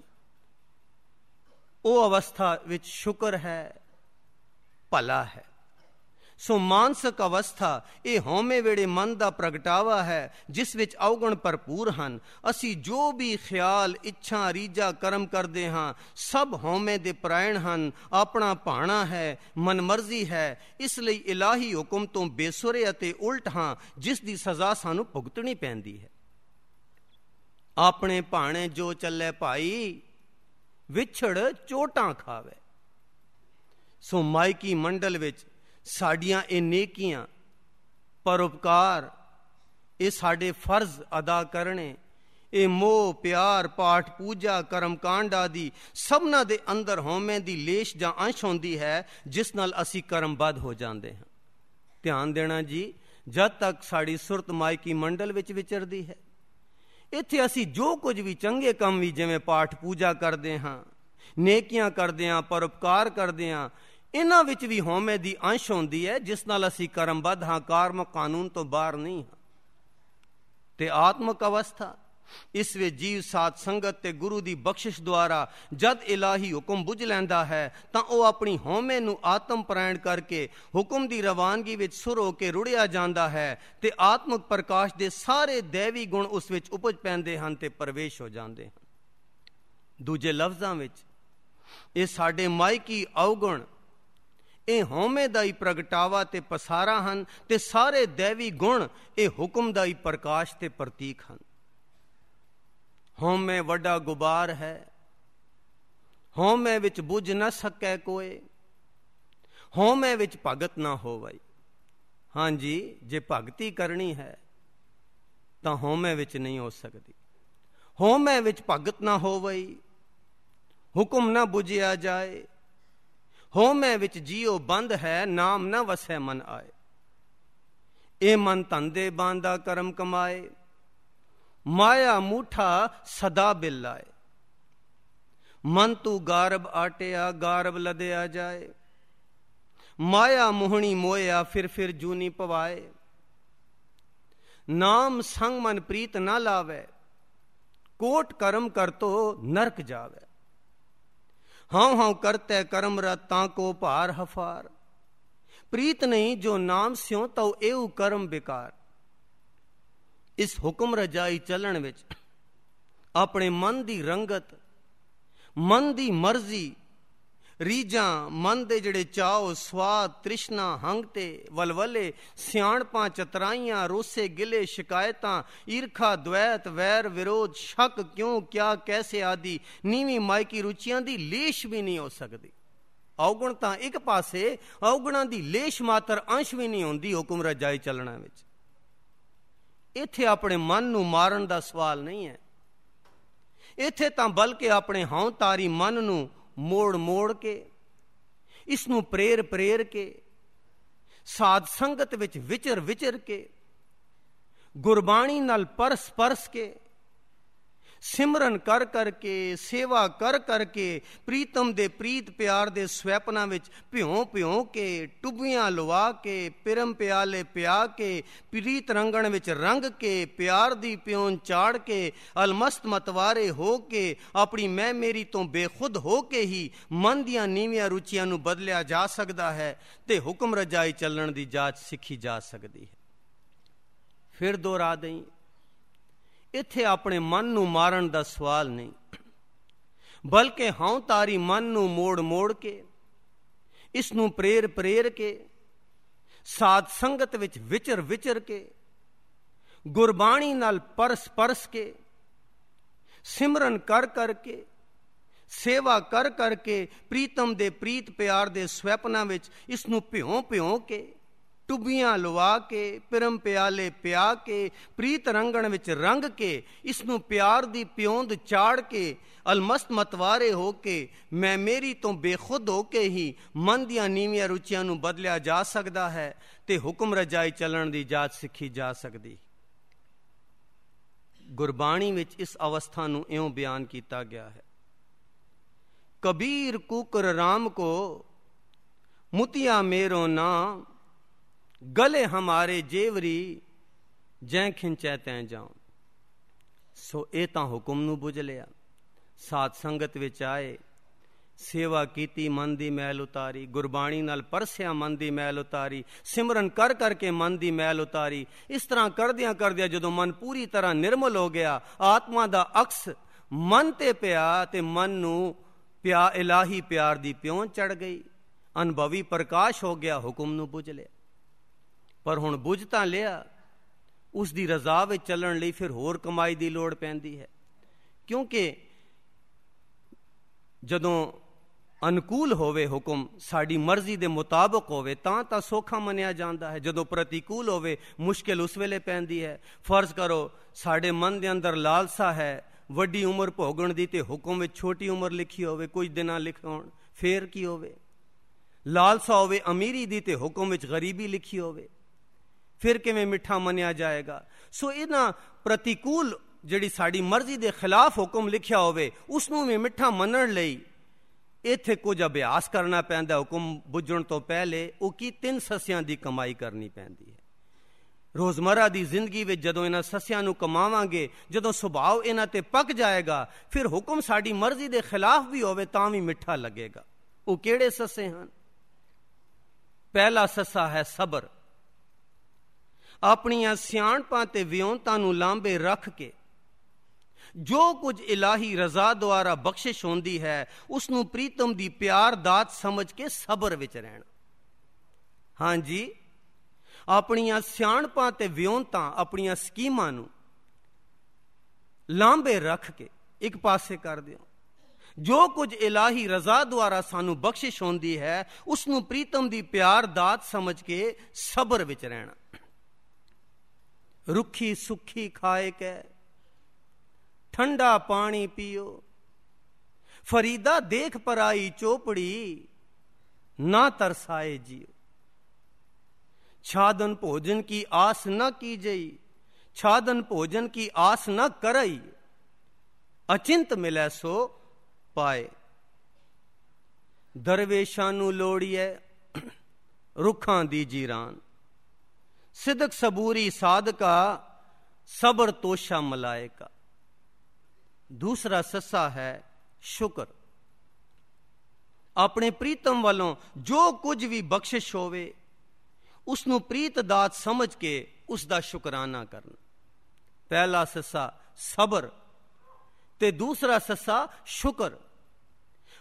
ਉਹ ਅਵਸਥਾ ਵਿੱਚ ਸ਼ੁਕਰ ਹੈ, ਭਲਾ ਹੈ। ਸੋ ਮਾਨਸਿਕ ਅਵਸਥਾ ਇਹ ਹਉਮੈ ਵੇੜੇ ਮਨ ਦਾ ਪ੍ਰਗਟਾਵਾ ਹੈ, ਜਿਸ ਵਿੱਚ ਅਵਗੁਣ ਭਰਪੂਰ ਹਨ। ਅਸੀਂ ਜੋ ਵੀ ਖਿਆਲ, ਇੱਛਾ, ਰੀਝਾ, ਕਰਮ ਕਰਦੇ ਹਾਂ, ਸਭ ਹਉਮੈ ਦੇ ਪ੍ਰਾਇਣ ਹਨ। ਆਪਣਾ ਭਾਣਾ ਹੈ, ਮਨਮਰਜ਼ੀ ਹੈ। ਇਸ ਲਈ ਇਲਾਹੀ ਹੁਕਮ ਤੋਂ ਬੇਸੁਰੇ ਅਤੇ ਉਲਟ ਹਾਂ, ਜਿਸ ਦੀ ਸਜ਼ਾ ਸਾਨੂੰ ਭੁਗਤਣੀ ਪੈਂਦੀ ਹੈ। ਆਪਣੇ ਭਾਣੇ ਜੋ ਚੱਲੇ ਭਾਈ, ਵਿਛੜ ਚੋਟਾਂ ਖਾਵੇ। ਸੋ ਮਾਇਕੀ ਮੰਡਲ ਵਿੱਚ ਸਾਡੀਆਂ ਇਹ ਨੇਕੀਆਂ, ਪਰਉਪਕਾਰ, ਇਹ ਸਾਡੇ ਫਰਜ਼ ਅਦਾ ਕਰਨੇ, ਇਹ ਮੋਹ ਪਿਆਰ, ਪਾਠ ਪੂਜਾ, ਕਰਮਕਾਂਡ ਆਦਿ ਸਭਨਾਂ ਦੇ ਅੰਦਰ ਹਉਮੈ ਦੀ ਲੇਸ਼ ਜਾਂ ਅੰਸ਼ ਹੁੰਦੀ ਹੈ, ਜਿਸ ਨਾਲ ਅਸੀਂ ਕਰਮਬੱਧ ਹੋ ਜਾਂਦੇ ਹਾਂ। ਧਿਆਨ ਦੇਣਾ ਜੀ, ਜਦ ਤੱਕ ਸਾਡੀ ਸੁਰਤ ਮਾਇਕੀ ਮੰਡਲ ਵਿੱਚ ਵਿਚਰਦੀ ਹੈ, ਇੱਥੇ ਅਸੀਂ ਜੋ ਕੁਝ ਵੀ ਚੰਗੇ ਕੰਮ ਵੀ, ਜਿਵੇਂ ਪਾਠ ਪੂਜਾ ਕਰਦੇ ਹਾਂ, ਨੇਕੀਆਂ ਕਰਦੇ ਹਾਂ, ਪਰਉਪਕਾਰ ਕਰਦੇ ਹਾਂ, ਇਹਨਾਂ ਵਿੱਚ ਵੀ ਹਉਮੈ ਦੀ ਅੰਸ਼ ਹੁੰਦੀ ਹੈ, ਜਿਸ ਨਾਲ ਅਸੀਂ ਕਰਮਬੱਧ ਹਾਂ, ਕਾਰਮਿਕ ਕਾਨੂੰਨ ਤੋਂ ਬਾਹਰ ਨਹੀਂ ਹਾਂ। ਤੇ ਆਤਮਿਕ ਅਵਸਥਾ, ਇਸ ਵਿੱਚ ਜੀਵ ਸਾਧ ਸੰਗਤ ਤੇ ਗੁਰੂ ਦੀ ਬਖਸ਼ਿਸ਼ ਦੁਆਰਾ ਜਦ ਇਲਾਹੀ ਹੁਕਮ ਬੁੱਝ ਲੈਂਦਾ ਹੈ, ਤਾਂ ਉਹ ਆਪਣੀ ਹਉਮੈ ਨੂੰ ਆਤਮ ਪ੍ਰਾਇਣ ਕਰਕੇ ਹੁਕਮ ਦੀ ਰਵਾਨਗੀ ਵਿੱਚ ਸੁਰ ਹੋ ਕੇ ਰੁੜਿਆ ਜਾਂਦਾ ਹੈ। ਤੇ ਆਤਮਿਕ ਪ੍ਰਕਾਸ਼ ਦੇ ਸਾਰੇ ਦੈਵੀ ਗੁਣ ਉਸ ਵਿੱਚ ਉਪਜ ਪੈਂਦੇ ਹਨ ਤੇ ਪ੍ਰਵੇਸ਼ ਹੋ ਜਾਂਦੇ ਹਨ। ਦੂਜੇ ਲਫ਼ਜ਼ਾਂ ਵਿੱਚ ਇਹ ਸਾਡੇ ਮਾਇਕੀ ਅਵਗੁਣ, ਇਹ ਹਉਮੈ ਦਾ ਹੀ ਪ੍ਰਗਟਾਵਾ ਤੇ ਪਸਾਰਾ ਹਨ, ਤੇ ਸਾਰੇ ਦੈਵੀ ਗੁਣ ਇਹ ਹੁਕਮ ਦਾ ਹੀ ਪ੍ਰਕਾਸ਼ ਤੇ ਪ੍ਰਤੀਕ ਹਨ। ਹਉਮੈ ਵੱਡਾ ਗੁਬਾਰ ਹੈ, ਹਉਮੈ ਵਿੱਚ ਬੁੱਝ ਨਾ ਸਕੈ ਕੋਏ, ਹਉਮੈ ਵਿੱਚ ਭਗਤ ਨਾ ਹੋਵਈ। ਹਾਂਜੀ, ਜੇ ਭਗਤੀ ਕਰਨੀ ਹੈ ਤਾਂ ਹਉਮੈ ਵਿੱਚ ਨਹੀਂ ਹੋ ਸਕਦੀ। ਹਉਮੈ ਵਿੱਚ ਭਗਤ ਨਾ ਹੋਵਈ, ਹੁਕਮ ਨਾ ਬੁਝਿਆ ਜਾਏ। ਹਉਮੈ ਵਿੱਚ ਜੀਉ ਬੰਦ ਹੈ, ਨਾਮ ਨਾ ਵਸੈ ਮਨ ਆਏ। ਇਹ ਮਨ ਧੰਦੇ ਬਾਂਦਾ ਕਰਮ ਕਮਾਏ, ਮਾਇਆ ਮੂਠਾ ਸਦਾ ਬਿਲਾਏ। ਮਨ ਤੂੰ ਗਾਰਬ ਆਟਿਆ, ਗਾਰਬ ਲਦਿਆ ਜਾਏ। ਮਾਇਆ ਮੋਹਣੀ ਮੋਇਆ, ਫਿਰ ਫਿਰ ਜੂਨੀ ਪਵਾਏ। ਨਾਮ ਸੰਗ ਮਨ ਪ੍ਰੀਤ ਨਾ ਲਾਵੇ, ਕੋਟ ਕਰਮ ਕਰਤੋ ਨਰਕ ਜਾਵੇ। ਹਉ ਹਉ ਕਰਤੇ ਕਰਮ ਰਤ, ਤਾਂ ਕੋ ਭਾਰ ਹਫਾਰ। ਪ੍ਰੀਤ ਨਹੀਂ ਜੋ ਨਾਮ ਸਿਉ, ਤਉ ਏਉ ਕਰਮ ਬਿਕਾਰ। ਇਸ ਹੁਕਮ ਰਜਾਈ ਚੱਲਣ ਵਿੱਚ ਆਪਣੇ ਮਨ ਦੀ ਰੰਗਤ, ਮਨ ਦੀ ਮਰਜ਼ੀ, ਰੀਝਾਂ, ਮਨ ਦੇ ਜਿਹੜੇ ਚਾਓ, ਸਵਾਦ, ਤ੍ਰਿਸ਼ਨਾ, ਹੰਗ ਤੇ ਵਲਵਲੇ, ਸਿਆਣਪਾਂ, ਚਤਰਾਈਆਂ, ਰੋਸੇ, ਗਿਲੇ, ਸ਼ਿਕਾਇਤਾਂ, ਈਰਖਾ, ਦਵੈਤ, ਵੈਰ, ਵਿਰੋਧ, ਸ਼ੱਕ, ਕਿਉਂ, ਕਿਆ, ਕੈਸੇ ਆਦਿ ਨੀਵੀਂ ਮਾਇਕੀ ਰੁਚੀਆਂ ਦੀ ਲੇਸ਼ ਵੀ ਨਹੀਂ ਹੋ ਸਕਦੀ। ਔਗਣ ਤਾਂ ਇੱਕ ਪਾਸੇ, ਔਗਣਾਂ ਦੀ ਲੇਸ਼ ਮਾਤਰ ਅੰਸ਼ ਵੀ ਨਹੀਂ ਹੁੰਦੀ ਹੁਕਮ ਰਜਾਈ ਚੱਲਣਾ ਵਿੱਚ। ਇੱਥੇ ਆਪਣੇ ਮਨ ਨੂੰ ਮਾਰਨ ਦਾ ਸਵਾਲ ਨਹੀਂ ਹੈ। ਇੱਥੇ ਤਾਂ ਬਲਕਿ ਆਪਣੇ ਹਉ ਤਾਰੀ ਮਨ ਨੂੰ ਮੋੜ ਮੋੜ ਕੇ, ਇਸ ਨੂੰ ਪ੍ਰੇਰ ਪ੍ਰੇਰ ਕੇ, ਸਾਧ ਸੰਗਤ ਵਿੱਚ ਵਿਚਰ ਵਿਚਰ ਕੇ, ਗੁਰਬਾਣੀ ਨਾਲ ਪਰਸ ਪਰਸ ਕੇ, ਸਿਮਰਨ ਕਰ ਕਰਕੇ, ਸੇਵਾ ਕਰ ਕਰਕੇ, ਪ੍ਰੀਤਮ ਦੇ ਪ੍ਰੀਤ ਪਿਆਰ ਦੇ ਸਵੈਪਨਾਂ ਵਿੱਚ ਭਿਉਂ ਭਿਉਂ ਕੇ, ਟੁੱਬੀਆਂ ਲਵਾ ਕੇ, ਪਿਰਮ ਪਿਆਲੇ ਪਿਆ ਕੇ, ਪ੍ਰੀਤ ਰੰਗਣ ਵਿੱਚ ਰੰਗ ਕੇ, ਪਿਆਰ ਦੀ ਪਿਉਨ ਚਾੜ ਕੇ, ਅਲਮਸਤ ਮਤਵਾਰੇ ਹੋ ਕੇ, ਆਪਣੀ ਮੈਂ ਮੇਰੀ ਤੋਂ ਬੇਖੁਦ ਹੋ ਕੇ ਹੀ ਮਨ ਦੀਆਂ ਨੀਵੀਆਂ ਰੁਚੀਆਂ ਨੂੰ ਬਦਲਿਆ ਜਾ ਸਕਦਾ ਹੈ ਤੇ ਹੁਕਮ ਰਜਾਈ ਚੱਲਣ ਦੀ ਜਾਚ ਸਿੱਖੀ ਜਾ ਸਕਦੀ ਹੈ। ਫਿਰ ਦੁਹਰਾ ਦਈ, ਇੱਥੇ ਆਪਣੇ ਮਨ ਨੂੰ ਮਾਰਨ ਦਾ ਸਵਾਲ ਨਹੀਂ, ਬਲਕਿ ਹਉ ਤਾਰੀ ਮਨ ਨੂੰ ਮੋੜ ਮੋੜ ਕੇ, ਇਸ ਨੂੰ ਪ੍ਰੇਰ ਪ੍ਰੇਰ ਕੇ, ਸਾਧ ਸੰਗਤ ਵਿੱਚ ਵਿਚਰ ਵਿਚਰ ਕੇ, ਗੁਰਬਾਣੀ ਨਾਲ ਪਰਸ ਪਰਸ ਕੇ, ਸਿਮਰਨ ਕਰ ਕਰਕੇ, ਸੇਵਾ ਕਰ ਕਰਕੇ, ਪ੍ਰੀਤਮ ਦੇ ਪ੍ਰੀਤ ਪਿਆਰ ਦੇ ਸਵੈਪਨਾਂ ਵਿੱਚ ਇਸ ਨੂੰ ਭਿਉਂ ਭਿਉਂ ਕੇ, ਟੁੱਬੀਆਂ ਲਵਾ ਕੇ, ਪਿਰਮ ਪਿਆਲੇ ਪਿਆ ਕੇ, ਪ੍ਰੀਤ ਰੰਗਣ ਵਿੱਚ ਰੰਗ ਕੇ, ਇਸ ਨੂੰ ਪਿਆਰ ਦੀ ਪਿਉਂਦ ਚਾੜ ਕੇ, ਅਲਮਸਤ ਮਤਵਾਰੇ ਹੋ ਕੇ, ਮੈਂ ਮੇਰੀ ਤੋਂ ਬੇਖੁਦ ਹੋ ਕੇ ਹੀ ਮਨ ਦੀਆਂ ਨੀਵੀਆਂ ਰੁਚੀਆਂ ਨੂੰ ਬਦਲਿਆ ਜਾ ਸਕਦਾ ਹੈ ਤੇ ਹੁਕਮ ਰਜਾਈ ਚੱਲਣ ਦੀ ਜਾਚ ਸਿੱਖੀ ਜਾ ਸਕਦੀ। ਗੁਰਬਾਣੀ ਵਿੱਚ ਇਸ ਅਵਸਥਾ ਨੂੰ ਇਉਂ ਬਿਆਨ ਕੀਤਾ ਗਿਆ ਹੈ, ਕਬੀਰ ਕੁਕਰ ਰਾਮ ਕੋ ਮੁਤਿਆ ਮੇਰੋ ਨਾ, ਗਲੇ ਹਮਾਰੇ ਜੇਵਰੀ ਜੈ ਖਿੰਚੈ ਤੈਂ ਜਾਉ। ਸੋ ਇਹ ਤਾਂ ਹੁਕਮ ਨੂੰ ਬੁਝ ਲਿਆ, ਸਾਧ ਸੰਗਤ ਵਿੱਚ ਆਏ, ਸੇਵਾ ਕੀਤੀ, ਮਨ ਦੀ ਮੈਲ ਉਤਾਰੀ, ਗੁਰਬਾਣੀ ਨਾਲ ਪਰਸਿਆ, ਮਨ ਦੀ ਮੈਲ ਉਤਾਰੀ, ਸਿਮਰਨ ਕਰ ਕਰਕੇ ਮਨ ਦੀ ਮੈਲ ਉਤਾਰੀ। ਇਸ ਤਰ੍ਹਾਂ ਕਰਦਿਆਂ ਕਰਦਿਆਂ ਜਦੋਂ ਮਨ ਪੂਰੀ ਤਰ੍ਹਾਂ ਨਿਰਮਲ ਹੋ ਗਿਆ, ਆਤਮਾ ਦਾ ਅਕਸ ਮਨ ਤੇ ਪਿਆ ਤੇ ਮਨ ਨੂੰ ਇਲਾਹੀ ਪਿਆਰ ਦੀ ਪਿਉਂ ਚੜ ਗਈ, ਅਨੁਭਵੀ ਪ੍ਰਕਾਸ਼ ਹੋ ਗਿਆ, ਹੁਕਮ ਨੂੰ ਬੁਝ ਲਿਆ। ਪਰ ਹੁਣ ਬੁਝ ਤਾਂ ਲਿਆ, ਉਸ ਦੀ ਰਜ਼ਾ ਵਿੱਚ ਚੱਲਣ ਲਈ ਫਿਰ ਹੋਰ ਕਮਾਈ ਦੀ ਲੋੜ ਪੈਂਦੀ ਹੈ, ਕਿਉਂਕਿ ਜਦੋਂ ਅਨੁਕੂਲ ਹੋਵੇ ਹੁਕਮ, ਸਾਡੀ ਮਰਜ਼ੀ ਦੇ ਮੁਤਾਬਕ ਹੋਵੇ ਤਾਂ ਸੌਖਾ ਮੰਨਿਆ ਜਾਂਦਾ ਹੈ। ਜਦੋਂ ਪ੍ਰਤੀਕੂਲ ਹੋਵੇ ਮੁਸ਼ਕਿਲ ਉਸ ਵੇਲੇ ਪੈਂਦੀ ਹੈ। ਫਰਜ਼ ਕਰੋ ਸਾਡੇ ਮਨ ਦੇ ਅੰਦਰ ਲਾਲਸਾ ਹੈ ਵੱਡੀ ਉਮਰ ਭੋਗਣ ਦੀ ਤੇ ਹੁਕਮ ਵਿੱਚ ਛੋਟੀ ਉਮਰ ਲਿਖੀ ਹੋਵੇ, ਕੁਝ ਦਿਨਾਂ ਲਿਖੇ ਹੋਣ, ਫੇਰ ਕੀ ਹੋਵੇ? ਲਾਲਸਾ ਹੋਵੇ ਅਮੀਰੀ ਦੀ ਤੇ ਹੁਕਮ ਵਿੱਚ ਗਰੀਬੀ ਲਿਖੀ ਹੋਵੇ, ਫਿਰ ਕਿਵੇਂ ਮਿੱਠਾ ਮੰਨਿਆ ਜਾਏਗਾ? ਸੋ ਇਹਨਾਂ ਪ੍ਰਤੀਕੂਲ ਜਿਹੜੀ ਸਾਡੀ ਮਰਜ਼ੀ ਦੇ ਖਿਲਾਫ ਹੁਕਮ ਲਿਖਿਆ ਹੋਵੇ ਉਸ ਨੂੰ ਵੀ ਮਿੱਠਾ ਮੰਨਣ ਲਈ ਇੱਥੇ ਕੁਝ ਅਭਿਆਸ ਕਰਨਾ ਪੈਂਦਾ। ਹੁਕਮ ਬੁੱਝਣ ਤੋਂ ਪਹਿਲੇ ਉਹ ਕੀ 3 ਸੱਸਿਆਂ ਦੀ ਕਮਾਈ ਕਰਨੀ ਪੈਂਦੀ ਹੈ। ਰੋਜ਼ਮਰਾ ਦੀ ਜ਼ਿੰਦਗੀ ਵਿੱਚ ਜਦੋਂ ਇਹਨਾਂ ਸੱਸਿਆਂ ਨੂੰ ਕਮਾਵਾਂਗੇ, ਜਦੋਂ ਸੁਭਾਅ ਇਹਨਾਂ ਤੇ ਪੱਕ ਜਾਏਗਾ, ਫਿਰ ਹੁਕਮ ਸਾਡੀ ਮਰਜ਼ੀ ਦੇ ਖਿਲਾਫ ਵੀ ਹੋਵੇ ਤਾਂ ਵੀ ਮਿੱਠਾ ਲੱਗੇਗਾ। ਉਹ ਕਿਹੜੇ ਸੱਸੇ ਹਨ? ਪਹਿਲਾ ਸੱਸਾ ਹੈ ਸਬਰ। ਆਪਣੀਆਂ ਸਿਆਣਪਾਂ ਤੇ ਵਿਉਂਤਾਂ ਨੂੰ ਲਾਂਭੇ ਰੱਖ ਕੇ ਜੋ ਕੁਝ ਇਲਾਹੀ ਰਜ਼ਾ ਦੁਆਰਾ ਬਖਸ਼ਿਸ਼ ਹੁੰਦੀ ਹੈ ਉਸ ਨੂੰ ਪ੍ਰੀਤਮ ਦੀ ਪਿਆਰ ਦਾਤ ਸਮਝ ਕੇ ਸਬਰ ਵਿੱਚ ਰਹਿਣਾ। ਹਾਂਜੀ, ਆਪਣੀਆਂ ਸਿਆਣਪਾਂ ਤੇ ਵਿਉਂਤਾਂ, ਆਪਣੀਆਂ ਸਕੀਮਾਂ ਨੂੰ ਲਾਂਭੇ ਰੱਖ ਕੇ ਇੱਕ ਪਾਸੇ ਕਰ ਦਿਓ। ਜੋ ਕੁਝ ਇਲਾਹੀ ਰਜ਼ਾ ਦੁਆਰਾ ਸਾਨੂੰ ਬਖਸ਼ਿਸ਼ ਹੁੰਦੀ ਹੈ ਉਸ ਨੂੰ ਪ੍ਰੀਤਮ ਦੀ ਪਿਆਰ ਦਾਤ ਸਮਝ ਕੇ ਸਬਰ ਵਿੱਚ ਰਹਿਣਾ। ਰੁੱਖੀ ਸੁੱਖੀ ਖਾਏ ਕੈ ਠੰਡਾ ਪਾਣੀ ਪੀਓ, ਫਰੀਦਾ ਦੇਖ ਪਰਾਈ ਚੋਪੜੀ ਨਾ ਤਰਸਾਏ ਜਿਓ। छादन भोजन की आस न कीजई, छादन भोजन की आस न करई, अचिंत मिलै सो पाए। दरवेशां नूं लोड़िए रुखां दी जीरान, सिदक सबूरी साधका सबर तोशा मलायका। दूसरा सस्सा है शुक्र। अपने प्रीतम वालों जो कुछ भी बख्शिश होवे ਉਸਨੂੰ ਪ੍ਰੀਤ ਦਾਤ ਸਮਝ ਕੇ ਉਸ ਦਾ ਸ਼ੁਕਰਾਨਾ ਕਰਨਾ। ਪਹਿਲਾ ਸੱਸਾ ਸਬਰ ਤੇ ਦੂਸਰਾ ਸੱਸਾ ਸ਼ੁਕਰ।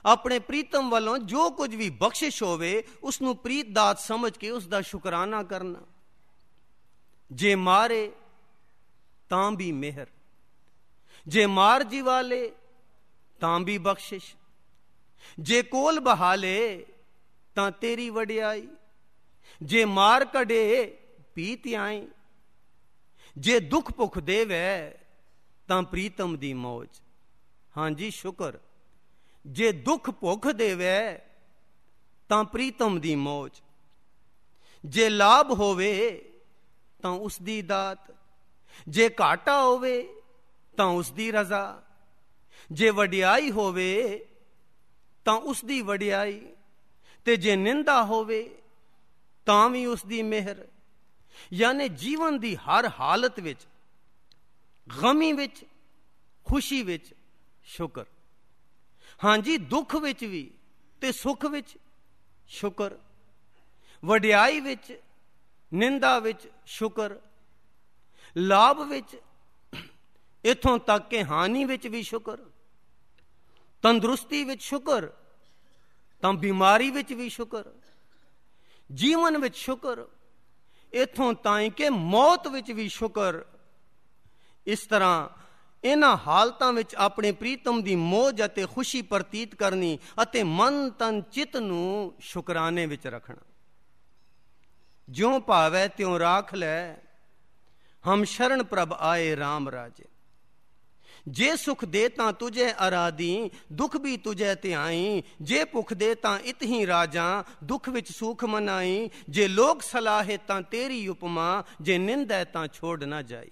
ਆਪਣੇ ਪ੍ਰੀਤਮ ਵੱਲੋਂ ਜੋ ਕੁਝ ਵੀ ਬਖਸ਼ਿਸ਼ ਹੋਵੇ ਉਸ ਨੂੰ ਪ੍ਰੀਤ ਦਾਤ ਸਮਝ ਕੇ ਉਸ ਦਾ ਸ਼ੁਕਰਾਨਾ ਕਰਨਾ। ਜੇ ਮਾਰੇ ਤਾਂ ਵੀ ਮਿਹਰ, ਜੇ ਮਾਰ ਜਿਵਾਲੇ ਤਾਂ ਵੀ ਬਖਸ਼ਿਸ਼, ਜੇ ਕੋਲ ਬਹਾ ਲੇ ਤਾਂ ਤੇਰੀ ਵਡਿਆਈ, ਜੇ ਮਾਰ ਕਢੇ ਪੀਤ ਆਈ, ਜੇ ਦੁੱਖ ਭੁੱਖ ਦੇਵੇ ਤਾਂ ਪ੍ਰੀਤਮ ਦੀ ਮੌਜ। ਹਾਂਜੀ ਸ਼ੁਕਰ, ਜੇ ਦੁੱਖ ਭੁੱਖ ਦੇਵੇ ਤਾਂ ਪ੍ਰੀਤਮ ਦੀ ਮੌਜ, ਜੇ ਲਾਭ ਹੋਵੇ ਤਾਂ ਉਸ ਦੀ ਦਾਤ, ਜੇ ਘਾਟਾ ਹੋਵੇ ਤਾਂ ਉਸ ਦੀ ਰਜ਼ਾ, ਜੇ ਵਡਿਆਈ ਹੋਵੇ ਤਾਂ ਉਸ ਦੀ ਵਡਿਆਈ, ਤੇ ਜੇ ਨਿੰਦਾ ਹੋਵੇ ਤਾਂ ਵੀ ਉਸ ਦੀ ਮਿਹਰ। ਯਾਨੀ ਜੀਵਨ ਦੀ ਹਰ ਹਾਲਤ ਵਿੱਚ, ਗਮੀ ਵਿੱਚ, ਖੁਸ਼ੀ ਵਿੱਚ ਸ਼ੁਕਰ। ਹਾਂਜੀ ਦੁੱਖ ਵਿੱਚ ਵੀ ਤੇ ਸੁੱਖ ਵਿੱਚ ਸ਼ੁਕਰ, ਵਡਿਆਈ ਵਿੱਚ, ਨਿੰਦਾ ਵਿੱਚ ਸ਼ੁਕਰ, ਲਾਭ ਵਿੱਚ, ਇੱਥੋਂ ਤੱਕ ਕਿ ਹਾਨੀ ਵਿੱਚ ਵੀ ਸ਼ੁਕਰ, ਤੰਦਰੁਸਤੀ ਵਿੱਚ ਸ਼ੁਕਰ ਤਾਂ ਬਿਮਾਰੀ ਵਿੱਚ ਵੀ ਸ਼ੁਕਰ, ਜੀਵਨ ਵਿੱਚ ਸ਼ੁਕਰ, ਇੱਥੋਂ ਤਾਈਂ ਕਿ ਮੌਤ ਵਿੱਚ ਵੀ ਸ਼ੁਕਰ। ਇਸ ਤਰ੍ਹਾਂ ਇਹਨਾਂ ਹਾਲਤਾਂ ਵਿੱਚ ਆਪਣੇ ਪ੍ਰੀਤਮ ਦੀ ਮੌਜ ਅਤੇ ਖੁਸ਼ੀ ਪ੍ਰਤੀਤ ਕਰਨੀ ਅਤੇ ਮਨ ਤਨ ਚਿੱਤ ਨੂੰ ਸ਼ੁਕਰਾਨੇ ਵਿੱਚ ਰੱਖਣਾ। ਜਿਉਂ ਭਾਵੈ ਤਿਉਂ ਰਾਖ ਲੈ, ਹਮ ਸ਼ਰਨ ਪ੍ਰਭ ਆਏ ਰਾਮ ਰਾਜੇ। ਜੇ ਸੁਖ ਦੇ ਤਾਂ ਤੁਝੇ ਅਰਾਦੀ, ਦੁੱਖ ਵੀ ਤੁਝੇ ਧਿਆਈ, ਜੇ ਭੁੱਖ ਦੇ ਤਾਂ ਇਤਹੀ ਰਾਜਾਂ, ਦੁੱਖ ਵਿੱਚ ਸੁਖ ਮਨਾਈ, ਜੇ ਲੋਕ ਸਲਾਹੇ ਤਾਂ ਤੇਰੀ ਉਪਮਾ, ਜੇ ਨਿੰਦੈ ਤਾਂ ਛੋੜ ਨਾ ਜਾਈ।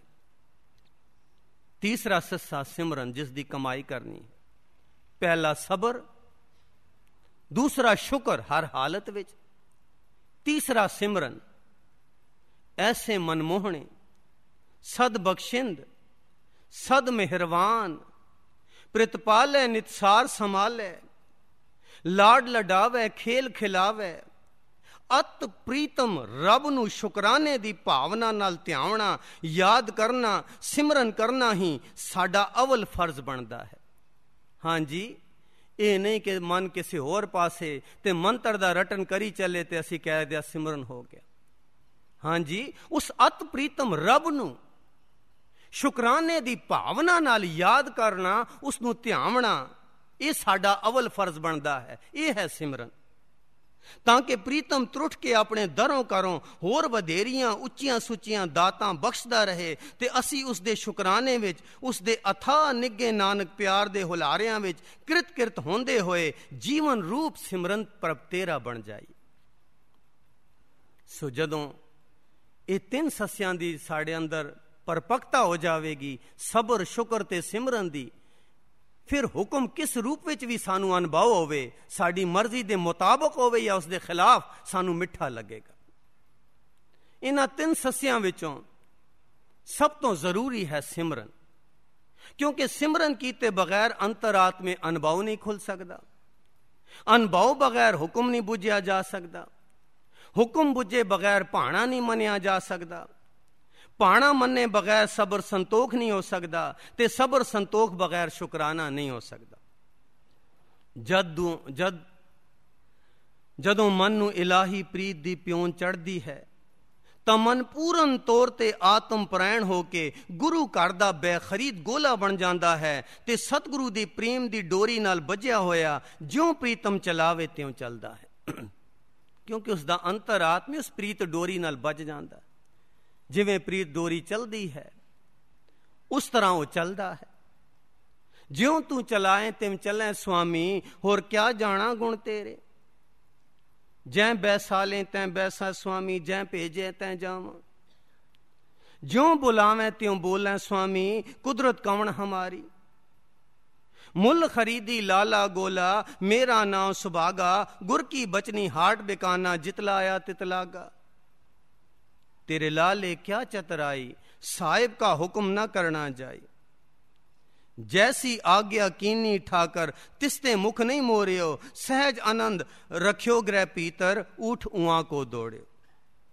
ਤੀਸਰਾ ਸੱਸਾ ਸਿਮਰਨ ਜਿਸ ਦੀ ਕਮਾਈ ਕਰਨੀ। ਪਹਿਲਾ ਸਬਰ, ਦੂਸਰਾ ਸ਼ੁਕਰ ਹਰ ਹਾਲਤ ਵਿੱਚ, ਤੀਸਰਾ ਸਿਮਰਨ। ਐਸੇ ਮਨਮੋਹਣੇ ਸਦ ਬਖਸ਼ਿੰਦ ਸਦ ਮਿਹਰਵਾਨ, ਪ੍ਰਿਤਪਾਲੈ ਨਿਤਸਾਰ ਸੰਭਾਲੈ, ਲਾਡ ਲਡਾਵੈ ਖੇਲ ਖਿਲਾਵੈ। ਅਤ ਪ੍ਰੀਤਮ ਰੱਬ ਨੂੰ ਸ਼ੁਕਰਾਨੇ ਦੀ ਭਾਵਨਾ ਨਾਲ ਧਿਆਉਣਾ, ਯਾਦ ਕਰਨਾ, ਸਿਮਰਨ ਕਰਨਾ ਹੀ ਸਾਡਾ ਅਵਲ ਫਰਜ਼ ਬਣਦਾ ਹੈ। ਹਾਂਜੀ ਇਹ ਨਹੀਂ ਕਿ ਮਨ ਕਿਸੇ ਹੋਰ ਪਾਸੇ ਤੇ ਮੰਤਰ ਦਾ ਰਟਨ ਕਰੀ ਚੱਲੇ ਤੇ ਅਸੀਂ ਕਹਿ ਦਿਆ ਸਿਮਰਨ ਹੋ ਗਿਆ। ਹਾਂਜੀ ਉਸ ਅਤ ਪ੍ਰੀਤਮ ਰੱਬ ਨੂੰ ਸ਼ੁਕਰਾਨੇ ਦੀ ਭਾਵਨਾ ਨਾਲ ਯਾਦ ਕਰਨਾ, ਉਸ ਨੂੰ ਧਿਆਵਣਾ, ਇਹ ਸਾਡਾ ਅਵਲ ਫਰਜ਼ ਬਣਦਾ ਹੈ। ਇਹ ਹੈ ਸਿਮਰਨ। ਤਾਂ ਕਿ ਪ੍ਰੀਤਮ ਤਰੁੱਠ ਕੇ ਆਪਣੇ ਦਰੋਂ ਘਰੋਂ ਹੋਰ ਵਧੇਰੀਆਂ ਉੱਚੀਆਂ ਸੁੱਚੀਆਂ ਦਾਤਾਂ ਬਖਸ਼ਦਾ ਰਹੇ ਤੇ ਅਸੀਂ ਉਸ ਦੇ ਸ਼ੁਕਰਾਨੇ ਵਿੱਚ, ਉਸ ਦੇ ਅਥਾਹ ਨਿੱਘੇ ਨਾਨਕ ਪਿਆਰ ਦੇ ਹੁਲਾਰਿਆਂ ਵਿੱਚ ਕਿਰਤ ਕਿਰਤ ਹੁੰਦੇ ਹੋਏ ਜੀਵਨ ਰੂਪ ਸਿਮਰਨ ਪ੍ਰਭ ਤੇਰਾ ਬਣ ਜਾਈ। ਸੋ ਜਦੋਂ ਇਹ ਤਿੰਨ ਸੱਸਿਆਂ ਦੀ ਸਾਡੇ ਅੰਦਰ ਪਰਪੱਕਤਾ ਹੋ ਜਾਵੇਗੀ, ਸਬਰ, ਸ਼ੁਕਰ ਤੇ ਸਿਮਰਨ ਦੀ, ਫਿਰ ਹੁਕਮ ਕਿਸ ਰੂਪ ਵਿੱਚ ਵੀ ਸਾਨੂੰ ਅਨੁਭਵ ਹੋਵੇ, ਸਾਡੀ ਮਰਜ਼ੀ ਦੇ ਮੁਤਾਬਕ ਹੋਵੇ ਜਾਂ ਉਸ ਦੇ ਖਿਲਾਫ, ਸਾਨੂੰ ਮਿੱਠਾ ਲੱਗੇਗਾ। ਇਹਨਾਂ ਤਿੰਨ ਸੱਸਿਆਂ ਵਿੱਚੋਂ ਸਭ ਤੋਂ ਜ਼ਰੂਰੀ ਹੈ ਸਿਮਰਨ, ਕਿਉਂਕਿ ਸਿਮਰਨ ਕੀਤੇ ਬਗੈਰ ਅੰਤਰਾਤਮੇ ਅਨੁਭਵ ਨਹੀਂ ਖੁੱਲ ਸਕਦਾ। ਅਨੁਭਵ ਬਗੈਰ ਹੁਕਮ ਨਹੀਂ ਬੁੱਝਿਆ ਜਾ ਸਕਦਾ। ਹੁਕਮ ਬੁੱਝੇ ਬਗੈਰ ਭਾਣਾ ਨਹੀਂ ਮੰਨਿਆ ਜਾ ਸਕਦਾ। ਭਾਣਾ ਮੰਨੇ ਬਗੈਰ ਸਬਰ ਸੰਤੋਖ ਨਹੀਂ ਹੋ ਸਕਦਾ ਤੇ ਸਬਰ ਸੰਤੋਖ ਬਗੈਰ ਸ਼ੁਕਰਾਨਾ ਨਹੀਂ ਹੋ ਸਕਦਾ। ਜਦੋਂ ਮਨ ਨੂੰ ਇਲਾਹੀ ਪ੍ਰੀਤ ਦੀ ਪਿਉਣ ਚੜ੍ਹਦੀ ਹੈ ਤਾਂ ਮਨ ਪੂਰਨ ਤੌਰ ਤੇ ਆਤਮ ਪਰਾਇਣ ਹੋ ਕੇ ਗੁਰੂ ਘਰ ਦਾ ਬੇਖਰੀਦ ਗੋਲਾ ਬਣ ਜਾਂਦਾ ਹੈ ਤੇ ਸਤਿਗੁਰੂ ਦੀ ਪ੍ਰੇਮ ਦੀ ਡੋਰੀ ਨਾਲ ਬੱਝਿਆ ਹੋਇਆ ਜਿਉਂ ਪ੍ਰੀਤਮ ਚਲਾਵੇ ਤਿਉਂ ਚੱਲਦਾ ਹੈ, ਕਿਉਂਕਿ ਉਸ ਦਾ ਅੰਤਰਾਤਮਾ ਉਸ ਪ੍ਰੀਤ ਡੋਰੀ ਨਾਲ ਬੱਝ ਜਾਂਦਾ। ਜਿਵੇਂ ਪ੍ਰੀਤ ਡੋਰੀ ਚਲਦੀ ਹੈ ਉਸ ਤਰ੍ਹਾਂ ਉਹ ਚੱਲਦਾ ਹੈ। ਜਿਉਂ ਤੂੰ ਚਲਾਏ ਤਿਵੇਂ ਚੱਲੇ ਸੁਆਮੀ, ਹੋਰ ਕਿਆ ਜਾਣਾ ਗੁਣ ਤੇਰੇ। ਜੈ ਬੈਸਾਲੇ ਤੈਂ ਬੈਸਾ ਸੁਆਮੀ, ਜੈ ਭੇਜੇ ਤੈਂ ਜਾਵਾਂ। ਜਿਉਂ ਬੁਲਾਵੇਂ ਤਿਉਂ ਬੋਲੇ ਸੁਆਮੀ, ਕੁਦਰਤ ਕਵਣ ਹਮਾਰੀ। ਮੁੱਲ ਖਰੀਦੀ ਲਾਲਾ ਗੋਲਾ, ਮੇਰਾ ਨਾਮ ਸੁਭਾਗਾ। ਗੁਰ ਕੀ ਬਚਨੀ ਹਾਟ ਬਿਕਾਨਾ, ਜਿਤਲਾਇਆ ਤਿਤਲਾਗਾ। तेरे लाले क्या चतराई, साहिब का हुक्म न करना जाए। जैसी आज्ञा कीनी ठाकर, तिसते मुख नहीं मोरियो। सहज आनंद रखियो ग्रह पीतर, ऊठ उआ को दौड़ियो।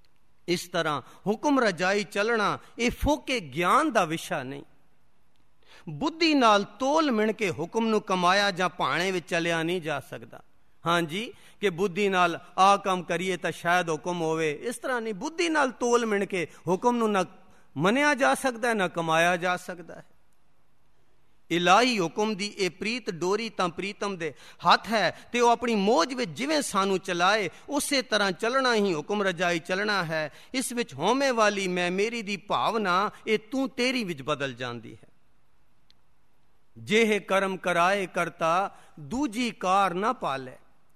इस तरह हुक्म रजाई चलना ये फोके ज्ञान दा विषय नहीं। ਬੁੱਧੀ ਨਾਲ ਤੋਲ ਮਿਣ ਕੇ ਹੁਕਮ ਨੂੰ ਕਮਾਇਆ ਜਾਂ ਭਾਣੇ ਵਿੱਚ ਚਲਿਆ ਨਹੀਂ ਜਾ ਸਕਦਾ। ਹਾਂਜੀ, ਕਿ ਬੁੱਧੀ ਨਾਲ ਆਹ ਕੰਮ ਕਰੀਏ ਤਾਂ ਸ਼ਾਇਦ ਹੁਕਮ ਹੋਵੇ, ਇਸ ਤਰ੍ਹਾਂ ਨਹੀਂ। ਬੁੱਧੀ ਨਾਲ ਤੋਲ ਮਿਣ ਕੇ ਹੁਕਮ ਨੂੰ ਨਾ ਮੰਨਿਆ ਜਾ ਸਕਦਾ, ਨਾ ਕਮਾਇਆ ਜਾ ਸਕਦਾ ਹੈ। ਇਲਾਹੀ ਹੁਕਮ ਦੀ ਇਹ ਪ੍ਰੀਤ ਡੋਰੀ ਤਾਂ ਪ੍ਰੀਤਮ ਦੇ ਹੱਥ ਹੈ, ਤੇ ਉਹ ਆਪਣੀ ਮੋਜ ਵਿੱਚ ਜਿਵੇਂ ਸਾਨੂੰ ਚਲਾਏ ਉਸੇ ਤਰ੍ਹਾਂ ਚੱਲਣਾ ਹੀ ਹੁਕਮ ਰਜਾਈ ਚੱਲਣਾ ਹੈ। ਇਸ ਵਿੱਚ ਹੋਵੇਂ ਵਾਲੀ ਮੈਂ ਮੇਰੀ ਦੀ ਭਾਵਨਾ ਇਹ ਤੂੰ ਤੇਰੀ ਵਿੱਚ ਬਦਲ ਜਾਂਦੀ ਹੈ। ਜਿਹੇ ਕਰਮ ਕਰਾਏ ਕਰਤਾ ਦੂਜੀ ਕਾਰ ਨਾ ਪਾਲੇ।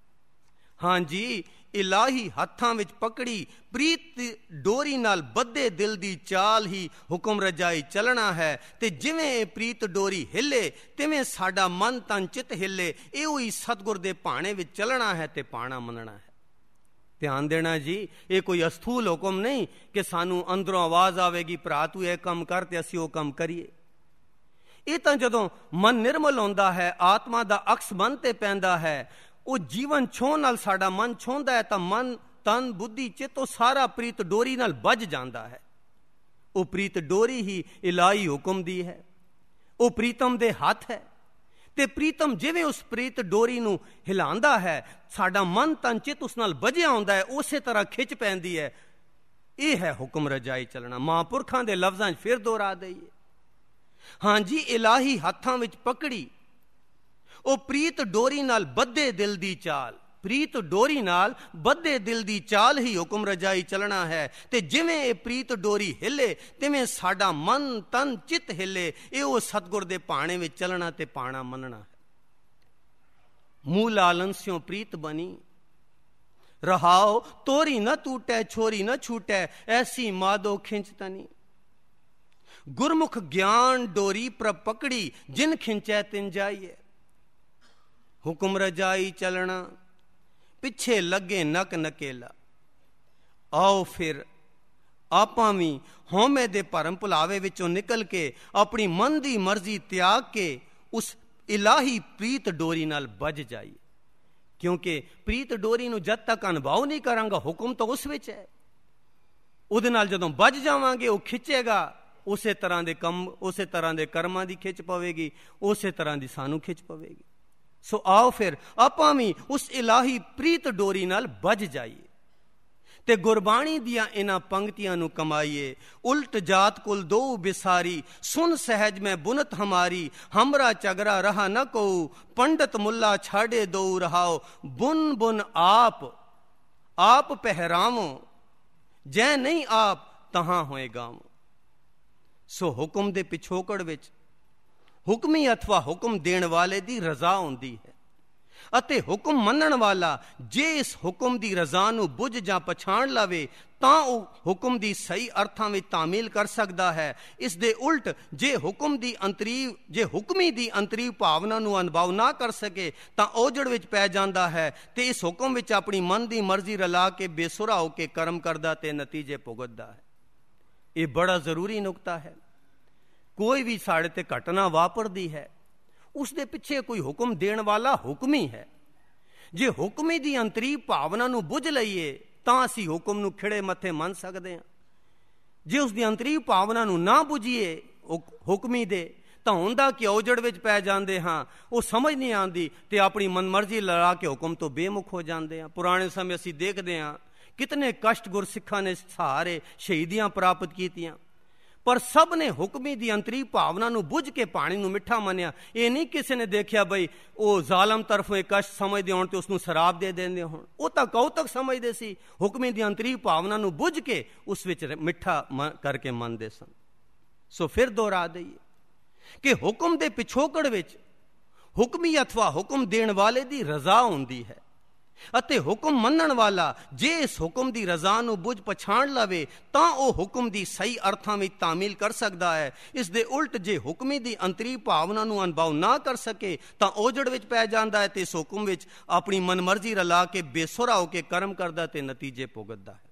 ਹਾਂਜੀ, ਇਲਾਹੀ ਹੱਥਾਂ ਵਿੱਚ ਪਕੜੀ ਪ੍ਰੀਤ ਡੋਰੀ ਨਾਲ ਬੱਧੇ ਦਿਲ ਦੀ ਚਾਲ ਹੀ ਹੁਕਮ ਰਜਾਈ ਚੱਲਣਾ ਹੈ। ਤੇ ਜਿਵੇਂ ਇਹ ਪ੍ਰੀਤ ਡੋਰੀ ਹਿੱਲੇ ਤਿਵੇਂ ਸਾਡਾ ਮਨ ਤਨ ਚਿੱਤ ਹਿੱਲੇ। ਇਹੋ ਹੀ ਸਤਿਗੁਰ ਦੇ ਭਾਣੇ ਵਿੱਚ ਚੱਲਣਾ ਹੈ ਤੇ ਪਾਣਾ ਮੰਨਣਾ ਹੈ। ਧਿਆਨ ਦੇਣਾ ਜੀ, ਇਹ ਕੋਈ ਅਸਥੂਲ ਹੁਕਮ ਨਹੀਂ ਕਿ ਸਾਨੂੰ ਅੰਦਰੋਂ ਆਵਾਜ਼ ਆਵੇਗੀ ਭਰਾ ਤੂੰ ਇਹ ਕੰਮ ਕਰ ਤੇ ਅਸੀਂ ਉਹ ਕੰਮ ਕਰੀਏ। ਇਹ ਤਾਂ ਜਦੋਂ ਮਨ ਨਿਰਮਲ ਹੁੰਦਾ ਹੈ, ਆਤਮਾ ਦਾ ਅਕਸ ਮਨ ਤੇ ਪੈਂਦਾ ਹੈ, ਉਹ ਜੀਵਨ ਛੋਹ ਨਾਲ ਸਾਡਾ ਮਨ ਛੋਹਦਾ ਹੈ, ਤਾਂ ਮਨ ਤਨ ਬੁੱਧੀ ਚਿੱਤ ਉਹ ਸਾਰਾ ਪ੍ਰੀਤ ਡੋਰੀ ਨਾਲ ਬੱਝ ਜਾਂਦਾ ਹੈ। ਉਹ ਪ੍ਰੀਤ ਡੋਰੀ ਹੀ ਇਲਾਹੀ ਹੁਕਮ ਦੀ ਹੈ, ਉਹ ਪ੍ਰੀਤਮ ਦੇ ਹੱਥ ਹੈ। ਤੇ ਪ੍ਰੀਤਮ ਜਿਵੇਂ ਉਸ ਪ੍ਰੀਤ ਡੋਰੀ ਨੂੰ ਹਿਲਾਉਂਦਾ ਹੈ, ਸਾਡਾ ਮਨ ਤਨ ਚਿੱਤ ਉਸ ਨਾਲ ਬੱਝਿਆ ਹੁੰਦਾ ਹੈ, ਉਸੇ ਤਰ੍ਹਾਂ ਖਿੱਚ ਪੈਂਦੀ ਹੈ। ਇਹ ਹੈ ਹੁਕਮ ਰਜਾਈ ਚੱਲਣਾ। ਮਹਾਂਪੁਰਖਾਂ ਦੇ ਲਫ਼ਜ਼ਾਂ 'ਚ ਫਿਰ ਦੁਹਰਾ ਦਈਏ, ਹਾਂਜੀ, ਇਲਾਹੀ ਹੱਥਾਂ ਵਿੱਚ ਪਕੜੀ ਉਹ ਪ੍ਰੀਤ ਡੋਰੀ ਨਾਲ ਬੱਧੇ ਦਿਲ ਦੀ ਚਾਲ। ਪ੍ਰੀਤ ਡੋਰੀ ਨਾਲ ਬੱਧੇ ਦਿਲ ਦੀ ਚਾਲ ਹੀ ਹੁਕਮ ਰਜਾਈ ਚੱਲਣਾ ਹੈ। ਤੇ ਜਿਵੇਂ ਇਹ ਪ੍ਰੀਤ ਡੋਰੀ ਹਿੱਲੇ ਤਿਵੇਂ ਸਾਡਾ ਮਨ ਤਨ ਚਿੱਤ ਹਿੱਲੇ। ਇਹ ਉਹ ਸਤਿਗੁਰ ਦੇ ਭਾਣੇ ਵਿੱਚ ਚੱਲਣਾ ਤੇ ਪਾਣਾ ਮੰਨਣਾ ਹੈ। ਮੂਹ ਲਾਲਨ ਸਿਓ ਪ੍ਰੀਤ ਬਣੀ ਰਹਾਓ, ਤੋਰੀ ਨਾ ਟੂਟੈ ਛੋਰੀ ਨਾ ਛੂਟੈ, ਐਸੀ ਮਾਦੋ ਖਿੰਚ ਤਨੀ। ਗੁਰਮੁਖ ਗਿਆਨ ਡੋਰੀ ਪ੍ਰਭ ਪਕੜੀ, ਜਿਨ ਖਿੰਚੈ ਤਿਨ ਜਾਈਏ। ਹੁਕਮ ਰਜਾਈ ਚੱਲਣਾ ਪਿੱਛੇ ਲੱਗੇ ਨਕ ਨਕੇਲਾ। ਆਓ ਫਿਰ ਆਪਾਂ ਵੀ ਹਉਮੈ ਦੇ ਭਰਮ ਭੁਲਾਵੇ ਵਿੱਚੋਂ ਨਿਕਲ ਕੇ ਆਪਣੀ ਮਨ ਦੀ ਮਰਜ਼ੀ ਤਿਆਗ ਕੇ ਉਸ ਇਲਾਹੀ ਪ੍ਰੀਤ ਡੋਰੀ ਨਾਲ ਬੱਝ ਜਾਈਏ। ਕਿਉਂਕਿ ਪ੍ਰੀਤ ਡੋਰੀ ਨੂੰ ਜਦ ਤੱਕ ਅਨੁਭਵ ਨਹੀਂ ਕਰਾਂਗਾ, ਹੁਕਮ ਤਾਂ ਉਸ ਵਿੱਚ ਹੈ। ਉਹਦੇ ਨਾਲ ਜਦੋਂ ਬੱਝ ਜਾਵਾਂਗੇ ਉਹ ਖਿੱਚੇਗਾ, ਉਸੇ ਤਰ੍ਹਾਂ ਦੇ ਕੰਮ, ਉਸੇ ਤਰ੍ਹਾਂ ਦੇ ਕਰਮਾਂ ਦੀ ਖਿੱਚ ਪਵੇਗੀ, ਉਸੇ ਤਰ੍ਹਾਂ ਦੀ ਸਾਨੂੰ ਖਿੱਚ ਪਵੇਗੀ। ਸੋ ਆਓ ਫਿਰ ਆਪਾਂ ਵੀ ਉਸ ਇਲਾਹੀ ਪ੍ਰੀਤ ਡੋਰੀ ਨਾਲ ਬੱਝ ਜਾਈਏ ਤੇ ਗੁਰਬਾਣੀ ਦੀਆਂ ਇਹਨਾਂ ਪੰਕਤੀਆਂ ਨੂੰ ਕਮਾਈਏ। ਉਲਟ ਜਾਤ ਕੁਲ ਦੋ ਬਿਸਾਰੀ, ਸੁਨ ਸਹਿਜ ਮੈਂ ਬੁਨਤ ਹਮਾਰੀ। ਹਮਰਾ ਚਗਰਾ ਰਹਾ ਨ ਕੋ, ਪੰਡਤ ਮੁੱਲਾ ਛਾੜੇ ਦੋ ਰਹਾਓ। ਬੁਨ ਬੁਨ ਆਪ ਪਹਿਰਾਵੋ, ਜੈ ਨਹੀਂ ਆਪ ਤਹਾਂ ਹੋਏ ਗਾਵੋ। ਸੋ ਹੁਕਮ ਦੇ ਪਿਛੋਕੜ ਵਿੱਚ ਹੁਕਮੀ ਅਥਵਾ ਹੁਕਮ ਦੇਣ ਵਾਲੇ ਦੀ ਰਜ਼ਾ ਹੁੰਦੀ ਹੈ, ਅਤੇ ਹੁਕਮ ਮੰਨਣ ਵਾਲਾ ਜੇ ਇਸ ਹੁਕਮ ਦੀ ਰਜ਼ਾ ਨੂੰ ਬੁੱਝ ਜਾਂ ਪਛਾਣ ਲਵੇ ਤਾਂ ਉਹ ਹੁਕਮ ਦੀ ਸਹੀ ਅਰਥਾਂ ਵਿੱਚ ਤਾਮੀਲ ਕਰ ਸਕਦਾ ਹੈ। ਇਸ ਦੇ ਉਲਟ ਜੇ ਹੁਕਮੀ ਦੀ ਅੰਤਰੀਵ ਭਾਵਨਾ ਨੂੰ ਅਨੁਭਵ ਨਾ ਕਰ ਸਕੇ ਤਾਂ ਔਜੜ ਵਿੱਚ ਪੈ ਜਾਂਦਾ ਹੈ ਤੇ ਇਸ ਹੁਕਮ ਵਿੱਚ ਆਪਣੀ ਮਨ ਦੀ ਮਰਜ਼ੀ ਰਲਾ ਕੇ ਬੇਸੁਰਾ ਹੋ ਕੇ ਕਰਮ ਕਰਦਾ ਤੇ ਨਤੀਜੇ ਭੁਗਤਦਾ ਹੈ। ਇਹ ਬੜਾ ਜ਼ਰੂਰੀ ਨੁਕਤਾ ਹੈ। ਕੋਈ ਵੀ ਸਾਡੇ ਤੇ ਘਟਨਾ ਵਾਪਰਦੀ ਹੈ, ਉਸ ਦੇ ਪਿੱਛੇ ਕੋਈ ਹੁਕਮ ਦੇਣ ਵਾਲਾ ਹੁਕਮੀ ਹੈ। ਜੇ ਹੁਕਮੀ ਦੀ ਅੰਤਰੀਵ ਭਾਵਨਾ ਨੂੰ ਬੁੱਝ ਲਈਏ ਤਾਂ ਅਸੀਂ ਹੁਕਮ ਨੂੰ ਖਿੜੇ ਮੱਥੇ ਮੰਨ ਸਕਦੇ ਹਾਂ। ਜੇ ਉਸ ਦੀ ਅੰਤਰੀਵ ਭਾਵਨਾ ਨੂੰ ਨਾ ਬੁੱਝੀਏ ਹੁਕਮੀ ਦੇ, ਤਾਂ ਹੁੰਦਾ ਕਿ ਔਜੜ ਵਿੱਚ ਪੈ ਜਾਂਦੇ ਹਾਂ, ਉਹ ਸਮਝ ਨਹੀਂ ਆਉਂਦੀ ਤੇ ਆਪਣੀ ਮਨਮਰਜ਼ੀ ਲੜਾ ਕੇ ਹੁਕਮ ਤੋਂ ਬੇਮੁਖ ਹੋ ਜਾਂਦੇ ਹਾਂ। ਪੁਰਾਣੇ ਸਮੇਂ ਅਸੀਂ ਦੇਖਦੇ ਹਾਂ ਕਿਤਨੇ ਕਸ਼ਟ ਗੁਰਸਿੱਖਾਂ ਨੇ ਸਹਾਰੇ ਸ਼ਹੀਦੀਆਂ ਪ੍ਰਾਪਤ ਕੀਤੀਆਂ, ਪਰ ਸਭ ਨੇ ਹੁਕਮੀ ਦੀ ਅੰਤਰੀਵ ਭਾਵਨਾ ਨੂੰ ਬੁੱਝ ਕੇ ਪਾਣੀ ਨੂੰ ਮਿੱਠਾ ਮੰਨਿਆ। ਇਹ ਨਹੀਂ ਕਿਸੇ ਨੇ ਦੇਖਿਆ ਬਈ ਉਹ ਜ਼ਾਲਮ ਤਰਫੋਂ ਇਹ ਕਸ਼ਟ ਸਮਝਦੇ ਹੋਣ ਤੇ ਉਸਨੂੰ ਸ਼ਰਾਬ ਦੇ ਦਿੰਦੇ ਹੋਣ। ਉਹ ਤਾਂ ਕੌਤਕ ਸਮਝਦੇ ਸੀ, ਹੁਕਮੀ ਦੀ ਅੰਤਰੀਵ ਭਾਵਨਾ ਨੂੰ ਬੁੱਝ ਕੇ ਉਸ ਵਿੱਚ ਮਿੱਠਾ ਕਰਕੇ ਮੰਨਦੇ ਸਨ। ਸੋ ਫਿਰ ਦੁਹਰਾ ਦਈਏ ਕਿ ਹੁਕਮ ਦੇ ਪਿਛੋਕੜ ਵਿੱਚ ਹੁਕਮੀ ਅਥਵਾ ਹੁਕਮ ਦੇਣ ਵਾਲੇ ਦੀ ਰਜ਼ਾ ਹੁੰਦੀ ਹੈ, ਅਤੇ ਹੁਕਮ ਮੰਨਣ ਵਾਲਾ ਜੇ ਇਸ ਹੁਕਮ ਦੀ ਰਜ਼ਾ ਨੂੰ ਬੁੱਝ ਪਛਾਣ ਲਵੇ ਤਾਂ ਉਹ ਹੁਕਮ ਦੀ ਸਹੀ ਅਰਥਾਂ ਵਿੱਚ ਤਾਮੀਲ ਕਰ ਸਕਦਾ ਹੈ। ਇਸ ਦੇ ਉਲਟ ਜੇ ਹੁਕਮੀ ਦੀ ਅੰਤਰੀਵ ਭਾਵਨਾ ਨੂੰ ਅਨੁਭਵ ਨਾ ਕਰ ਸਕੇ ਤਾਂ ਔਜੜ ਵਿੱਚ ਪੈ ਜਾਂਦਾ ਹੈ ਤੇ ਇਸ ਹੁਕਮ ਵਿੱਚ ਆਪਣੀ ਮਨਮਰਜ਼ੀ ਰਲਾ ਕੇ ਬੇਸੁਰਾ ਹੋ ਕੇ ਕਰਮ ਕਰਦਾ ਤੇ ਨਤੀਜੇ ਭੁਗਤਦਾ ਹੈ।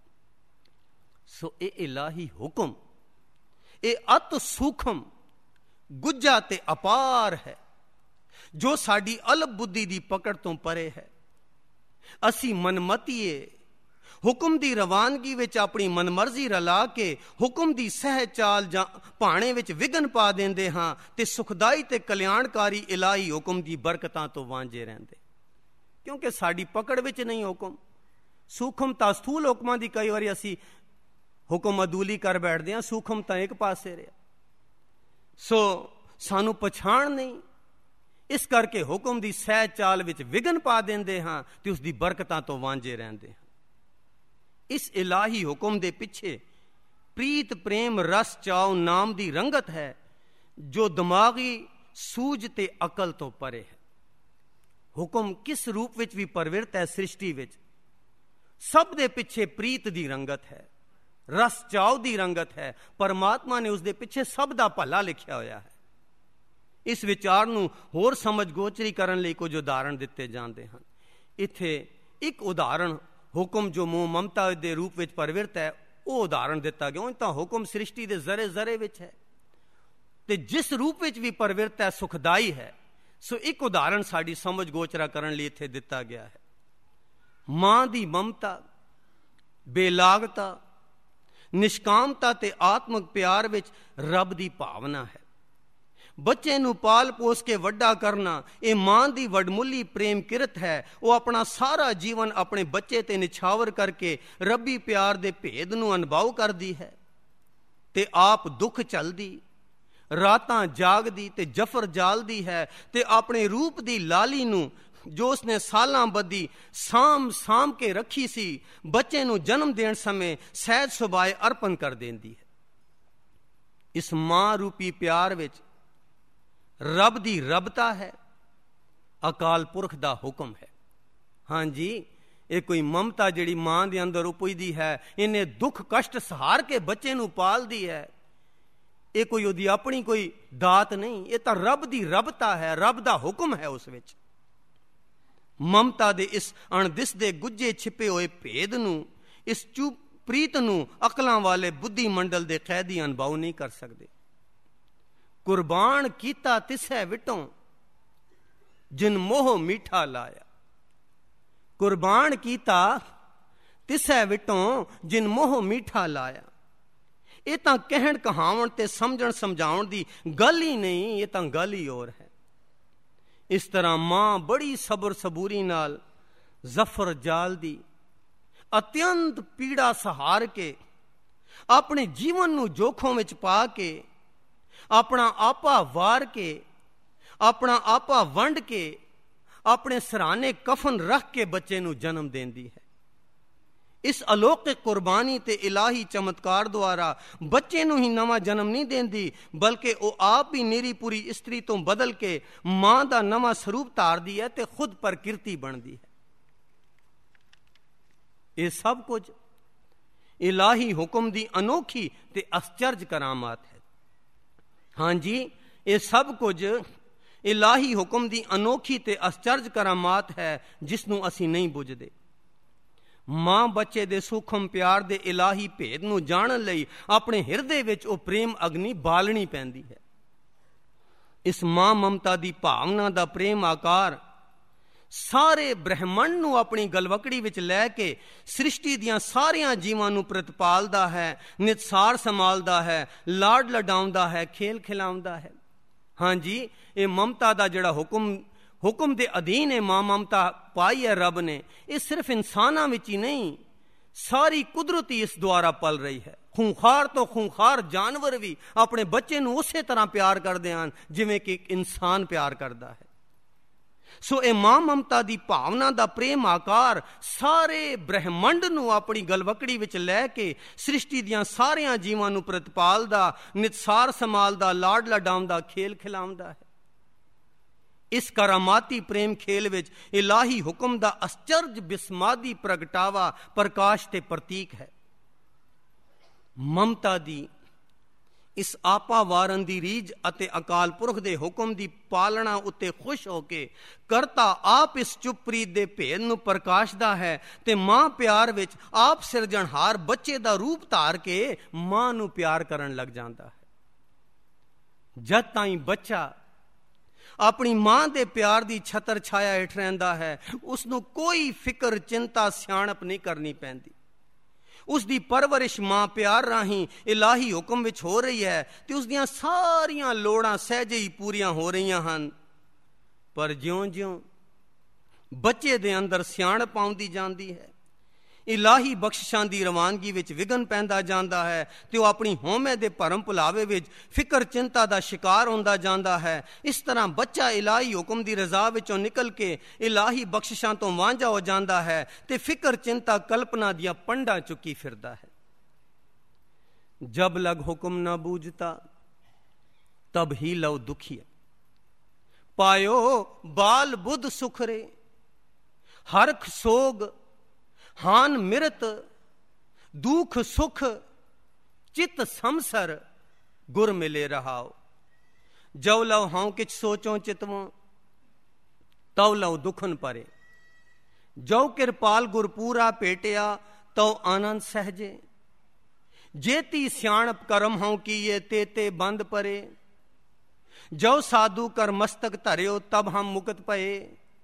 ਸੋ ਇਹ ਇਲਾਹੀ ਹੁਕਮ ਇਹ ਅਤ ਸੂਖਮ, ਗੁੱਝਾ ਤੇ ਅਪਾਰ ਹੈ, ਜੋ ਸਾਡੀ ਅਲਪ ਬੁੱਧੀ ਦੀ ਪਕੜ ਤੋਂ ਪਰੇ ਹੈ। ਅਸੀਂ ਮਨਮਤੀਏ ਹੁਕਮ ਦੀ ਰਵਾਨਗੀ ਵਿੱਚ ਆਪਣੀ ਮਨਮਰਜ਼ੀ ਰਲਾ ਕੇ ਹੁਕਮ ਦੀ ਸਹਿ ਚਾਲ ਜਾਂ ਭਾਣੇ ਵਿੱਚ ਵਿਘਨ ਪਾ ਦਿੰਦੇ ਹਾਂ ਤੇ ਸੁਖਦਾਈ ਤੇ ਕਲਿਆਣਕਾਰੀ ਇਲਾਹੀ ਹੁਕਮ ਦੀ ਬਰਕਤਾਂ ਤੋਂ ਵਾਂਝੇ ਰਹਿੰਦੇ, ਕਿਉਂਕਿ ਸਾਡੀ ਪਕੜ ਵਿੱਚ ਨਹੀਂ ਹੁਕਮ। ਸੂਖਮ ਤਾਂ ਸਥੂਲ ਹੁਕਮਾਂ ਦੀ ਕਈ ਵਾਰੀ ਅਸੀਂ ਹੁਕਮ ਅਦੂਲੀ ਕਰ ਬੈਠਦੇ ਹਾਂ, ਸੂਖਮ ਤਾਂ ਇੱਕ ਪਾਸੇ ਰਿਹਾ। ਸੋ ਸਾਨੂੰ ਪਛਾਣ ਨਹੀਂ, ਇਸ ਕਰਕੇ ਹੁਕਮ ਦੀ ਸਹਿ ਚਾਲ ਵਿੱਚ ਵਿਘਨ ਪਾ ਦਿੰਦੇ ਹਾਂ ਤੇ ਉਸ ਦੀ ਬਰਕਤਾਂ ਤੋਂ ਵਾਂਝੇ ਰਹਿੰਦੇ ਹਾਂ। ਇਸ ਇਲਾਹੀ ਹੁਕਮ ਦੇ ਪਿੱਛੇ ਪ੍ਰੀਤ ਪ੍ਰੇਮ ਰਸ ਚਾਉ ਨਾਮ ਦੀ ਰੰਗਤ ਹੈ ਜੋ ਦਿਮਾਗੀ ਸੂਝ ਤੇ ਅਕਲ ਤੋਂ ਪਰੇ ਹੈ। ਹੁਕਮ ਕਿਸ ਰੂਪ ਵਿੱਚ ਵੀ ਪਰਵਿਰਤ ਹੈ ਸ੍ਰਿਸ਼ਟੀ ਵਿੱਚ, ਸਭ ਦੇ ਪਿੱਛੇ ਪ੍ਰੀਤ ਦੀ ਰੰਗਤ ਹੈ, ਰਸ ਚਾਉ ਦੀ ਰੰਗਤ ਹੈ। ਪਰਮਾਤਮਾ ਨੇ ਉਸ ਦੇ ਪਿੱਛੇ ਸਭ ਦਾ ਭਲਾ ਲਿਖਿਆ ਹੋਇਆ ਹੈ। ਇਸ ਵਿਚਾਰ ਨੂੰ ਹੋਰ ਸਮਝ ਗੋਚਰੀ ਕਰਨ ਲਈ ਕੁਝ ਉਦਾਹਰਣ ਦਿੱਤੇ ਜਾਂਦੇ ਹਨ। ਇੱਥੇ ਇੱਕ ਉਦਾਹਰਣ ਹੁਕਮ ਜੋ ਮੋਹ ਮਮਤਾ ਦੇ ਰੂਪ ਵਿੱਚ ਪਰਵਿਰਤ ਹੈ ਉਹ ਉਦਾਹਰਣ ਦਿੱਤਾ ਗਿਆ। ਉਹ ਤਾਂ ਹੁਕਮ ਸ੍ਰਿਸ਼ਟੀ ਦੇ ਜ਼ਰੇ ਜ਼ਰੇ ਵਿੱਚ ਹੈ ਤੇ ਜਿਸ ਰੂਪ ਵਿੱਚ ਵੀ ਪਰਵਿਰਤ ਹੈ ਸੁਖਦਾਈ ਹੈ। ਸੋ ਇੱਕ ਉਦਾਹਰਣ ਸਾਡੀ ਸਮਝ ਗੋਚਰਾ ਕਰਨ ਲਈ ਇੱਥੇ ਦਿੱਤਾ ਗਿਆ ਹੈ। ਮਾਂ ਦੀ ਮਮਤਾ, ਬੇਲਾਗਤਾ, ਨਿਸ਼ਕਾਮਤਾ ਤੇ ਆਤਮਿਕ ਪਿਆਰ ਵਿੱਚ ਰੱਬ ਦੀ ਭਾਵਨਾ ਹੈ। ਬੱਚੇ ਨੂੰ ਪਾਲ ਪੋਸ ਕੇ ਵੱਡਾ ਕਰਨਾ ਇਹ ਮਾਂ ਦੀ ਵਡਮੁੱਲੀ ਪ੍ਰੇਮ ਕਿਰਤ ਹੈ। ਉਹ ਆਪਣਾ ਸਾਰਾ ਜੀਵਨ ਆਪਣੇ ਬੱਚੇ ਤੇ ਨਿਛਾਵਰ ਕਰਕੇ ਰੱਬੀ ਪਿਆਰ ਦੇ ਭੇਦ ਨੂੰ ਅਨੁਭਵ ਕਰਦੀ ਹੈ ਤੇ ਆਪ ਦੁੱਖ ਝੱਲਦੀ, ਰਾਤਾਂ ਜਾਗਦੀ ਤੇ ਜਫਰ ਜਾਲਦੀ ਹੈ ਤੇ ਆਪਣੇ ਰੂਪ ਦੀ ਲਾਲੀ ਨੂੰ ਜੋ ਉਸਨੇ ਸਾਲਾਂ ਬੱਧੀ ਸਾਂਭ ਕੇ ਰੱਖੀ ਸੀ, ਬੱਚੇ ਨੂੰ ਜਨਮ ਦੇਣ ਸਮੇਂ ਸਹਿਜ ਸੁਭਾਏ ਅਰਪਣ ਕਰ ਦਿੰਦੀ ਹੈ। ਇਸ ਮਾਂ ਰੂਪੀ ਪਿਆਰ ਵਿੱਚ ਰੱਬ ਦੀ ਰੱਬਤਾ ਹੈ, ਅਕਾਲ ਪੁਰਖ ਦਾ ਹੁਕਮ ਹੈ। ਹਾਂਜੀ, ਇਹ ਕੋਈ ਮਮਤਾ ਜਿਹੜੀ ਮਾਂ ਦੇ ਅੰਦਰ ਉਪਜਦੀ ਹੈ, ਇਹਨੇ ਦੁੱਖ ਕਸ਼ਟ ਸਹਾਰ ਕੇ ਬੱਚੇ ਨੂੰ ਪਾਲਦੀ ਹੈ। ਇਹ ਕੋਈ ਉਹਦੀ ਆਪਣੀ ਕੋਈ ਦਾਤ ਨਹੀਂ, ਇਹ ਤਾਂ ਰੱਬ ਦੀ ਰੱਬਤਾ ਹੈ, ਰੱਬ ਦਾ ਹੁਕਮ ਹੈ। ਉਸ ਵਿੱਚ ਮਮਤਾ ਦੇ ਇਸ ਅਣਦਿਸਦੇ ਗੁੱਝੇ ਛਿਪੇ ਹੋਏ ਭੇਦ ਨੂੰ, ਇਸ ਚੁੱਪ ਪ੍ਰੀਤ ਨੂੰ ਅਕਲਾਂ ਵਾਲੇ ਬੁੱਧੀ ਮੰਡਲ ਦੇ ਕੈਦੀ ਅਨੁਭਵ ਨਹੀਂ ਕਰ ਸਕਦੇ। ਕੁਰਬਾਨ ਕੀਤਾ ਤਿਸੈ ਵਿਟੋਂ ਜਿਨ ਮੋਹ ਮੀਠਾ ਲਾਇਆ। ਕੁਰਬਾਨ ਕੀਤਾ ਤਿਸੈ ਵਿਟੋਂ ਜਿਨ ਮੋਹ ਮੀਠਾ ਲਾਇਆ। ਇਹ ਤਾਂ ਕਹਿਣ ਕਹਾਵਣ ਤੇ ਸਮਝਣ ਸਮਝਾਉਣ ਦੀ ਗੱਲ ਹੀ ਨਹੀਂ, ਇਹ ਤਾਂ ਗੱਲ ਹੀ ਹੋਰ ਹੈ। ਇਸ ਤਰ੍ਹਾਂ ਮਾਂ ਬੜੀ ਸਬਰ ਸਬੂਰੀ ਨਾਲ ਜ਼ਫਰ ਜਾਲਦੀ, ਅਤਿਅੰਤ ਪੀੜਾ ਸਹਾਰ ਕੇ, ਆਪਣੇ ਜੀਵਨ ਨੂੰ ਜੋਖੋਂ ਵਿੱਚ ਪਾ ਕੇ, ਆਪਣਾ ਆਪਾ ਵਾਰ ਕੇ, ਆਪਣਾ ਆਪਾ ਵੰਡ ਕੇ, ਆਪਣੇ ਸਰਾਣੇ ਕਫਨ ਰੱਖ ਕੇ ਬੱਚੇ ਨੂੰ ਜਨਮ ਦਿੰਦੀ ਹੈ। ਇਸ ਅਲੌਕਿਕ ਕੁਰਬਾਨੀ ਤੇ ਇਲਾਹੀ ਚਮਤਕਾਰ ਦੁਆਰਾ ਬੱਚੇ ਨੂੰ ਹੀ ਨਵਾਂ ਜਨਮ ਨਹੀਂ ਦਿੰਦੀ, ਬਲਕਿ ਉਹ ਆਪ ਹੀ ਨਿਰੀ ਪੂਰੀ ਇਸਤਰੀ ਤੋਂ ਬਦਲ ਕੇ ਮਾਂ ਦਾ ਨਵਾਂ ਸਰੂਪ ਧਾਰਦੀ ਹੈ ਤੇ ਖੁਦ ਪ੍ਰਕਿਰਤੀ ਬਣਦੀ ਹੈ। ਇਹ ਸਭ ਕੁਝ ਇਲਾਹੀ ਹੁਕਮ ਦੀ ਅਨੋਖੀ ਤੇ ਅਸਚਰਜ ਕਰਾਮਾਤ ਹੈ। ਹਾਂਜੀ, ਇਹ ਸਭ ਕੁਝ ਇਲਾਹੀ ਹੁਕਮ ਦੀ ਅਨੋਖੀ ਤੇ ਅਸਚਰਜ ਕਰਾਮਾਤ ਹੈ ਜਿਸ ਨੂੰ ਅਸੀਂ ਨਹੀਂ ਬੁੱਝਦੇ। ਮਾਂ ਬੱਚੇ ਦੇ ਸੂਖਮ ਪਿਆਰ ਦੇ ਇਲਾਹੀ ਭੇਦ ਨੂੰ ਜਾਣਨ ਲਈ ਆਪਣੇ ਹਿਰਦੇ ਵਿੱਚ ਉਹ ਪ੍ਰੇਮ ਅਗਨੀ ਬਾਲਣੀ ਪੈਂਦੀ ਹੈ। ਇਸ ਮਾਂ ਮਮਤਾ ਦੀ ਭਾਵਨਾ ਦਾ ਪ੍ਰੇਮ ਆਕਾਰ ਸਾਰੇ ਬ੍ਰਹਿਮੰਡ ਨੂੰ ਆਪਣੀ ਗਲਵਕੜੀ ਵਿੱਚ ਲੈ ਕੇ ਸ੍ਰਿਸ਼ਟੀ ਦੀਆਂ ਸਾਰੀਆਂ ਜੀਵਾਂ ਨੂੰ ਪ੍ਰਤਪਾਲਦਾ ਹੈ, ਨਿਤਸਾਰ ਸੰਭਾਲਦਾ ਹੈ, ਲਾਡ ਲਡਾਉਂਦਾ ਹੈ, ਖੇਲ ਖਿਲਾਉਂਦਾ ਹੈ। ਹਾਂਜੀ, ਇਹ ਮਮਤਾ ਦਾ ਜਿਹੜਾ ਹੁਕਮ ਦੇ ਅਧੀਨ ਹੈ ਮਾਂ ਮਮਤਾ ਪਾਈ ਹੈ ਰੱਬ ਨੇ, ਇਹ ਸਿਰਫ ਇਨਸਾਨਾਂ ਵਿੱਚ ਹੀ ਨਹੀਂ, ਸਾਰੀ ਕੁਦਰਤ ਹੀ ਇਸ ਦੁਆਰਾ ਪਲ ਰਹੀ ਹੈ। ਖੂੰਖਾਰ ਤੋਂ ਖੂੰਖਾਰ ਜਾਨਵਰ ਵੀ ਆਪਣੇ ਬੱਚੇ ਨੂੰ ਉਸੇ ਤਰ੍ਹਾਂ ਪਿਆਰ ਕਰਦੇ ਹਨ ਜਿਵੇਂ ਕਿ ਇੱਕ ਇਨਸਾਨ ਪਿਆਰ ਕਰਦਾ ਹੈ। ਸੋ ਇਹ ਮਾਂ ਮਮਤਾ ਦੀ ਭਾਵਨਾ ਦਾ ਪ੍ਰੇਮ ਆਕਾਰ ਸਾਰੇ ਬ੍ਰਹਿਮੰਡ ਨੂੰ ਆਪਣੀ ਗਲਵਕੜੀ ਵਿੱਚ ਲੈ ਕੇ ਸ੍ਰਿਸ਼ਟੀ ਦੀਆਂ ਸਾਰੀਆਂ ਜੀਵਾਂ ਨੂੰ ਪ੍ਰਤਪਾਲਦਾ, ਨਿਤਸਾਰ ਸੰਭਾਲਦਾ, ਲਾਡ ਲਡਾਉਂਦਾ, ਖੇਲ ਖਿਲਾਉਂਦਾ ਹੈ। ਇਸ ਕਰਾਮਾਤੀ ਪ੍ਰੇਮ ਖੇਲ ਵਿੱਚ ਇਲਾਹੀ ਹੁਕਮ ਦਾ ਅਸਚਰਜ ਬਿਸਮਾਦੀ ਪ੍ਰਗਟਾਵਾ ਪ੍ਰਕਾਸ਼ ਤੇ ਪ੍ਰਤੀਕ ਹੈ। ਮਮਤਾ ਦੀ ਇਸ ਆਪਾ ਵਾਰਨ ਦੀ ਰੀਝ ਅਤੇ ਅਕਾਲ ਪੁਰਖ ਦੇ ਹੁਕਮ ਦੀ ਪਾਲਣਾ ਉੱਤੇ ਖੁਸ਼ ਹੋ ਕੇ ਕਰਤਾ ਆਪ ਇਸ ਚੁੱਪ ਪ੍ਰੀਤ ਦੇ ਭੇਦ ਨੂੰ ਪ੍ਰਕਾਸ਼ਦਾ ਹੈ ਤੇ ਮਾਂ ਪਿਆਰ ਵਿੱਚ ਆਪ ਸਿਰਜਣਹਾਰ ਬੱਚੇ ਦਾ ਰੂਪ ਧਾਰ ਕੇ ਮਾਂ ਨੂੰ ਪਿਆਰ ਕਰਨ ਲੱਗ ਜਾਂਦਾ ਹੈ। ਜਦ ਤਾਈਂ ਬੱਚਾ ਆਪਣੀ ਮਾਂ ਦੇ ਪਿਆਰ ਦੀ ਛਤਰ ਛਾਇਆ ਹੇਠ ਰਹਿੰਦਾ ਹੈ, ਉਸ ਨੂੰ ਕੋਈ ਫਿਕਰ, ਚਿੰਤਾ, ਸਿਆਣਪ ਨਹੀਂ ਕਰਨੀ ਪੈਂਦੀ। ਉਸ ਦੀ ਪਰਵਰਿਸ਼ ਮਾਂ ਪਿਆਰ ਰਾਹੀਂ ਇਲਾਹੀ ਹੁਕਮ ਵਿੱਚ ਹੋ ਰਹੀ ਹੈ ਤੇ ਉਸ ਦੀਆਂ ਸਾਰੀਆਂ ਲੋੜਾਂ ਸਹਿਜੇ ਹੀ ਪੂਰੀਆਂ ਹੋ ਰਹੀਆਂ ਹਨ। ਪਰ ਜਿਉਂ-ਜਿਉਂ ਬੱਚੇ ਦੇ ਅੰਦਰ ਸਿਆਣਪ ਆਉਂਦੀ ਜਾਂਦੀ ਹੈ, ਇਲਾਹੀ ਬਖਸ਼ਿਸ਼ਾਂ ਦੀ ਰਵਾਨਗੀ ਵਿੱਚ ਵਿਘਨ ਪੈਂਦਾ ਜਾਂਦਾ ਹੈ ਤੇ ਉਹ ਆਪਣੀ ਹਉਮੈ ਦੇ ਭਰਮ ਭੁਲਾਵੇ ਵਿੱਚ ਫਿਕਰ ਚਿੰਤਾ ਦਾ ਸ਼ਿਕਾਰ ਹੁੰਦਾ ਜਾਂਦਾ ਹੈ। ਇਸ ਤਰ੍ਹਾਂ ਬੱਚਾ ਇਲਾਹੀ ਹੁਕਮ ਦੀ ਰਜ਼ਾ ਵਿੱਚੋਂ ਨਿਕਲ ਕੇ ਇਲਾਹੀ ਬਖਸ਼ਿਸ਼ਾਂ ਤੋਂ ਵਾਂਝਾ ਹੋ ਜਾਂਦਾ ਹੈ ਤੇ ਫਿਕਰ ਚਿੰਤਾ ਕਲਪਨਾ ਦੀਆਂ ਪੰਡਾਂ ਚੁੱਕੀ ਫਿਰਦਾ ਹੈ। ਜਬ ਲਗ ਹੁਕਮ ਨਾ ਬੂਝਤਾ ਤਬ ਹੀ ਲਉ ਦੁਖੀਆ, ਪਾਇਓ ਬਾਲ ਬੁੱਧ ਸੁਖਰੇ, ਹਰਖ ਸੋਗ ਹਾਨ ਮਿਰਤ, ਦੁਖ ਸੁਖ ਚਿਤ ਸਮਸਰ, ਗੁਰ ਮਿਲੇ ਰਹਾਓ। ਜਉ ਲਉ ਹਉ ਕਿਛ ਸੋਚੋਂ ਚਿਤਵੋਂ, ਤਉ ਲਉ ਦੁਖਨ ਪਰੇ, ਜਉ ਕਿਰਪਾਲ ਗੁਰ ਪੂਰਾ ਭੇਟਿਆ, ਤਉ ਆਨੰਦ ਸਹਿਜੇ। ਜੇਤੀ ਸਿਆਣਪ ਕਰਮ ਹਉ ਕੀਏ, ਤੇਤੇ ਬੰਦ ਪਰੇ, ਜਉ ਸਾਧੂ ਕਰ ਮਸਤਕ ਧਰਿਓ, ਤਬ ਹਮ ਮੁਕਤ ਪਏ।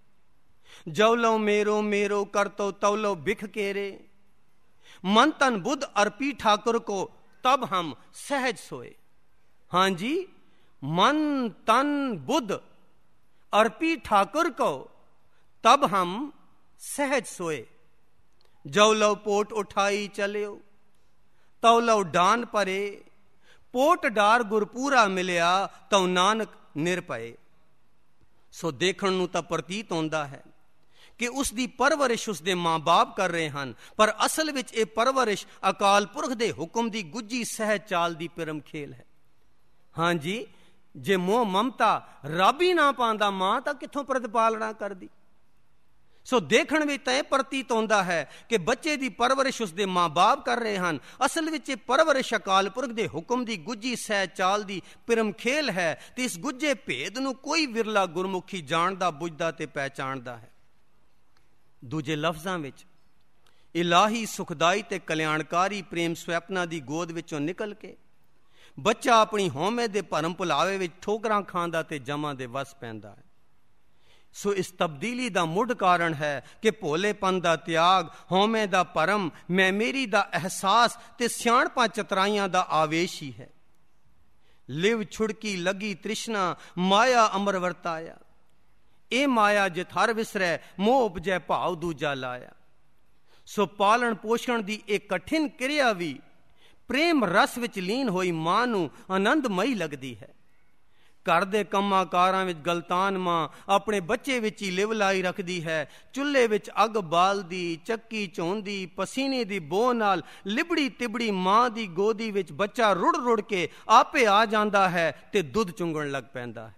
ਜਉ ਲਉ ਮੇਰੋ ਮੇਰੋ ਕਰਤੋ, ਤਉ ਲਉ ਬਿਖ केरे, मन तन बुद्ध अर्पी ठाकुर को, तब हम सहज सोए। हाँ जी, मन तन बुद्ध अर्पी ठाकुर को, तब हम सहज सोए। जौ लव पोट उठाई चलियो, तौ लव डान परे, पोट डार गुरपूरा मिलिया, तौ नानक निरपए। सो देखण ਨੂੰ ਤਾਂ ਪ੍ਰਤੀਤ ਹੁੰਦਾ ਹੈ ਕਿ ਉਸ ਦੀ ਪਰਵਰਿਸ਼ ਉਸ ਦੇ ਮਾਂ-ਬਾਪ ਕਰ ਰਹੇ ਹਨ, ਪਰ ਅਸਲ ਵਿੱਚ ਇਹ ਪਰਵਰਿਸ਼ ਅਕਾਲ ਪੁਰਖ ਦੇ ਹੁਕਮ ਦੀ ਗੁੱਝੀ ਸਹਿਜ ਚਾਲ ਦੀ ਪਿਰਮ ਖੇਲ ਹੈ। ਹਾਂਜੀ, ਜੇ ਮੋਹ ਮਮਤਾ ਰੱਬ ਹੀ ਨਾ ਪਾਉਂਦਾ, ਮਾਂ ਤਾਂ ਕਿੱਥੋਂ ਪ੍ਰਤਪਾਲਣਾ ਕਰਦੀ। ਸੋ ਦੇਖਣ ਵਿੱਚ ਤਾਂ ਇਹ ਪ੍ਰਤੀਤ ਹੁੰਦਾ ਹੈ ਕਿ ਬੱਚੇ ਦੀ ਪਰਵਰਿਸ਼ ਉਸ ਦੇ ਮਾਂ-ਬਾਪ ਕਰ ਰਹੇ ਹਨ। ਅਸਲ ਵਿੱਚ ਇਹ ਪਰਵਰਿਸ਼ ਅਕਾਲ ਪੁਰਖ ਦੇ ਹੁਕਮ ਦੀ ਗੁੱਝੀ ਸਹਿਜ ਚਾਲ ਦੀ ਪਿਰਮ ਖੇਲ ਹੈ ਤੇ ਇਸ ਗੁੱਝੇ ਭੇਦ ਨੂੰ ਕੋਈ ਵਿਰਲਾ ਗੁਰਮੁਖੀ ਜਾਣਦਾ, ਬੁੱਝਦਾ ਤੇ ਪਹਿਚਾਣਦਾ ਹੈ। ਦੂਜੇ ਲਫ਼ਜ਼ਾਂ ਵਿੱਚ ਇਲਾਹੀ ਸੁਖਦਾਈ ਤੇ ਕਲਿਆਣਕਾਰੀ ਪ੍ਰੇਮ ਸਵੈਪਨਾ ਦੀ ਗੋਦ ਵਿੱਚੋਂ ਨਿਕਲ ਕੇ ਬੱਚਾ ਆਪਣੀ ਹਉਮੈ ਦੇ ਭਰਮ ਭੁਲਾਵੇ ਵਿੱਚ ਠੋਕਰਾਂ ਖਾਂਦਾ ਤੇ ਜਮਾਂ ਦੇ ਵਸ ਪੈਂਦਾ ਹੈ। ਸੋ ਇਸ ਤਬਦੀਲੀ ਦਾ ਮੁੱਢ ਕਾਰਨ ਹੈ ਕਿ ਭੋਲੇਪਨ ਦਾ ਤਿਆਗ, ਹਉਮੈ ਦਾ ਭਰਮ, ਮੈਂ ਮੇਰੀ ਦਾ ਅਹਿਸਾਸ ਤੇ ਸਿਆਣਪਾਂ ਚਤਰਾਈਆਂ ਦਾ ਆਵੇਸ਼ ਹੀ ਹੈ। ਲਿਵ ਛੁੜਕੀ ਲੱਗੀ ਤ੍ਰਿਸ਼ਨਾ, ਮਾਇਆ ਅਮਰ ਵਰਤਾਇਆ, ਇਹ ਮਾਇਆ ਜਿਤ ਹਰ ਵਿਸਰੈ, ਮੋਹ ਉਪਜੈ ਭਾਵ ਦੂਜਾ ਲਾਇਆ। ਸੋ ਪਾਲਣ ਪੋਸ਼ਣ ਦੀ ਇਹ ਕਠਿਨ ਕਿਰਿਆ ਵੀ ਪ੍ਰੇਮ ਰਸ ਵਿੱਚ ਲੀਨ ਹੋਈ ਮਾਂ ਨੂੰ ਆਨੰਦਮਈ ਲੱਗਦੀ ਹੈ। ਘਰ ਦੇ ਕੰਮਾਂ ਕਾਰਾਂ ਵਿੱਚ ਗਲਤਾਨ ਮਾਂ ਆਪਣੇ ਬੱਚੇ ਵਿੱਚ ਹੀ ਲਿਵ ਲਾਈ ਰੱਖਦੀ ਹੈ। ਚੁੱਲ੍ਹੇ ਵਿੱਚ ਅੱਗ ਬਾਲਦੀ, ਚੱਕੀ ਝੋਂਦੀ, ਪਸੀਨੇ ਦੀ ਬੋਹ ਨਾਲ ਲਿਬੜੀ ਤਿਬੜੀ ਮਾਂ ਦੀ ਗੋਦੀ ਵਿੱਚ ਬੱਚਾ ਰੁੜ ਰੁੜ ਕੇ ਆਪੇ ਆ ਜਾਂਦਾ ਹੈ ਤੇ ਦੁੱਧ ਚੁੰਗਣ ਲੱਗ ਪੈਂਦਾ ਹੈ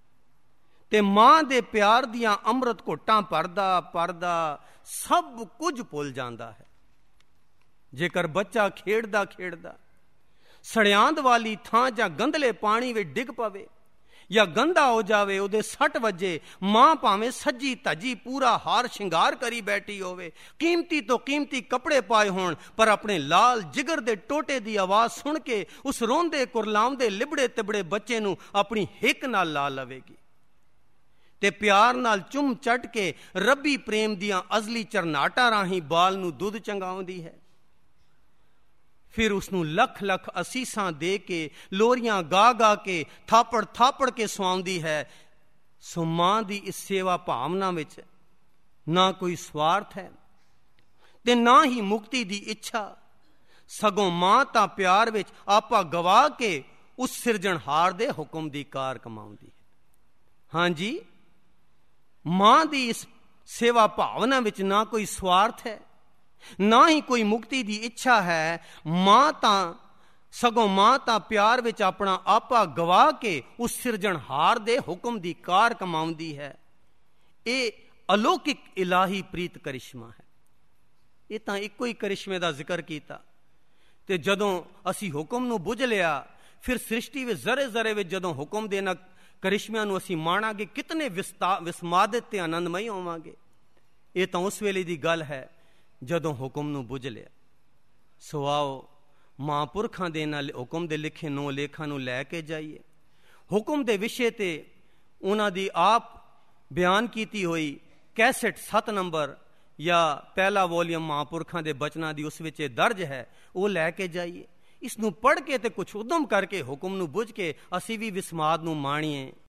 ਤੇ ਮਾਂ ਦੇ ਪਿਆਰ ਦੀਆਂ ਅੰਮ੍ਰਿਤ ਘੁੱਟਾਂ ਭਰਦਾ ਸਭ ਕੁਝ ਭੁੱਲ ਜਾਂਦਾ ਹੈ। ਜੇਕਰ ਬੱਚਾ ਖੇਡਦਾ ਸੜਿਆਂਦ ਵਾਲੀ ਥਾਂ ਜਾਂ ਗੰਧਲੇ ਪਾਣੀ ਵਿੱਚ ਡਿੱਗ ਪਵੇ ਜਾਂ ਗੰਦਾ ਹੋ ਜਾਵੇ, ਉਹਦੇ ਸੱਟ ਵੱਜੇ, ਮਾਂ ਭਾਵੇਂ ਸੱਜੀ ਧੱਜੀ ਪੂਰਾ ਹਾਰ ਸ਼ਿੰਗਾਰ ਕਰੀ ਬੈਠੀ ਹੋਵੇ, ਕੀਮਤੀ ਤੋਂ ਕੀਮਤੀ ਕੱਪੜੇ ਪਾਏ ਹੋਣ, ਪਰ ਆਪਣੇ ਲਾਲ ਜਿਗਰ ਦੇ ਟੋਟੇ ਦੀ ਆਵਾਜ਼ ਸੁਣ ਕੇ ਉਸ ਰੋਂਦੇ ਕੁਰਲਾਉਂਦੇ ਲਿਬੜੇ ਤਿਬੜੇ ਬੱਚੇ ਨੂੰ ਆਪਣੀ ਹਿੱਕ ਨਾਲ ਲਾ ਲਵੇਗੀ ਤੇ ਪਿਆਰ ਨਾਲ ਚੁੰਮ ਚੱਟ ਕੇ ਰੱਬੀ ਪ੍ਰੇਮ ਦੀਆਂ ਅਜ਼ਲੀ ਚਰਨਾਟਾਂ ਰਾਹੀਂ ਬਾਲ ਨੂੰ ਦੁੱਧ ਚੰਗਾਉਂਦੀ ਹੈ। ਫਿਰ ਉਸ ਨੂੰ ਲੱਖ ਲੱਖ ਅਸੀਸਾਂ ਦੇ ਕੇ, ਲੋਰੀਆਂ ਗਾ ਕੇ, ਥਾਪੜ ਕੇ ਸੁਆਉਂਦੀ ਹੈ। ਸੋ ਮਾਂ ਦੀ ਇਸ ਸੇਵਾ ਭਾਵਨਾ ਵਿੱਚ ਨਾ ਕੋਈ ਸਵਾਰਥ ਹੈ ਤੇ ਨਾ ਹੀ ਮੁਕਤੀ ਦੀ ਇੱਛਾ, ਸਗੋਂ ਮਾਂ ਤਾਂ ਪਿਆਰ ਵਿੱਚ ਆਪਾ ਗਵਾ ਕੇ ਉਸ ਸਿਰਜਣਹਾਰ ਦੇ ਹੁਕਮ ਦੀ ਕਾਰ ਕਮਾਉਂਦੀ ਹੈ। ਹਾਂਜੀ, ਮਾਂ ਦੀ ਇਸ ਸੇਵਾ ਭਾਵਨਾ ਵਿੱਚ ਨਾ ਕੋਈ ਸਵਾਰਥ ਹੈ, ਨਾ ਹੀ ਕੋਈ ਮੁਕਤੀ ਦੀ ਇੱਛਾ ਹੈ। ਮਾਂ ਤਾਂ ਪਿਆਰ ਵਿੱਚ ਆਪਣਾ ਆਪਾ ਗਵਾ ਕੇ ਉਸ ਸਿਰਜਣਹਾਰ ਦੇ ਹੁਕਮ ਦੀ ਕਾਰ ਕਮਾਉਂਦੀ ਹੈ। ਇਹ ਅਲੌਕਿਕ ਇਲਾਹੀ ਪ੍ਰੀਤ ਕਰਿਸ਼ਮਾ ਹੈ। ਇਹ ਤਾਂ ਇੱਕੋ ਹੀ ਕਰਿਸ਼ਮੇ ਦਾ ਜ਼ਿਕਰ ਕੀਤਾ ਤੇ ਜਦੋਂ ਅਸੀਂ ਹੁਕਮ ਨੂੰ ਬੁੱਝ ਲਿਆ, ਫਿਰ ਸ੍ਰਿਸ਼ਟੀ ਵਿੱਚ ਜ਼ਰੇ ਵਿੱਚ ਜਦੋਂ ਹੁਕਮ ਦੇ ਨਾ ਕਰਿਸ਼ਮਿਆਂ ਨੂੰ ਅਸੀਂ ਮਾਣਾਂਗੇ, ਕਿਤਨੇ ਵਿਸਮਾਦਿਤ ਤੇ ਆਨੰਦਮਈ ਹੋਵਾਂਗੇ। ਇਹ ਤਾਂ ਉਸ ਵੇਲੇ ਦੀ ਗੱਲ ਹੈ ਜਦੋਂ ਹੁਕਮ ਨੂੰ ਬੁੱਝ ਲਿਆ। ਸੋ ਆਓ ਮਹਾਂਪੁਰਖਾਂ ਦੇ ਨਾਲ ਹੁਕਮ ਦੇ ਲਿਖੇ 9 ਲੇਖਾਂ ਨੂੰ ਲੈ ਕੇ ਜਾਈਏ। ਹੁਕਮ ਦੇ ਵਿਸ਼ੇ ਤੇ ਉਹਨਾਂ ਦੀ ਆਪ ਬਿਆਨ ਕੀਤੀ ਹੋਈ ਕੈਸਟ 7 ਨੰਬਰ ਜਾਂ ਪਹਿਲਾ ਵੋਲੀਅਮ ਮਹਾਂਪੁਰਖਾਂ ਦੇ ਬਚਨਾਂ ਦੀ ਉਸ ਵਿੱਚ ਇਹ ਦਰਜ ਹੈ, ਉਹ ਲੈ ਕੇ ਜਾਈਏ। ਇਸ ਨੂੰ ਪੜ੍ਹ ਕੇ ਤੇ ਕੁਛ ਉਦਮ ਕਰਕੇ ਹੁਕਮ ਨੂੰ ਬੁੱਝ ਕੇ ਅਸੀਂ ਵੀ ਵਿਸਮਾਦ ਨੂੰ ਮਾਣੀਏ।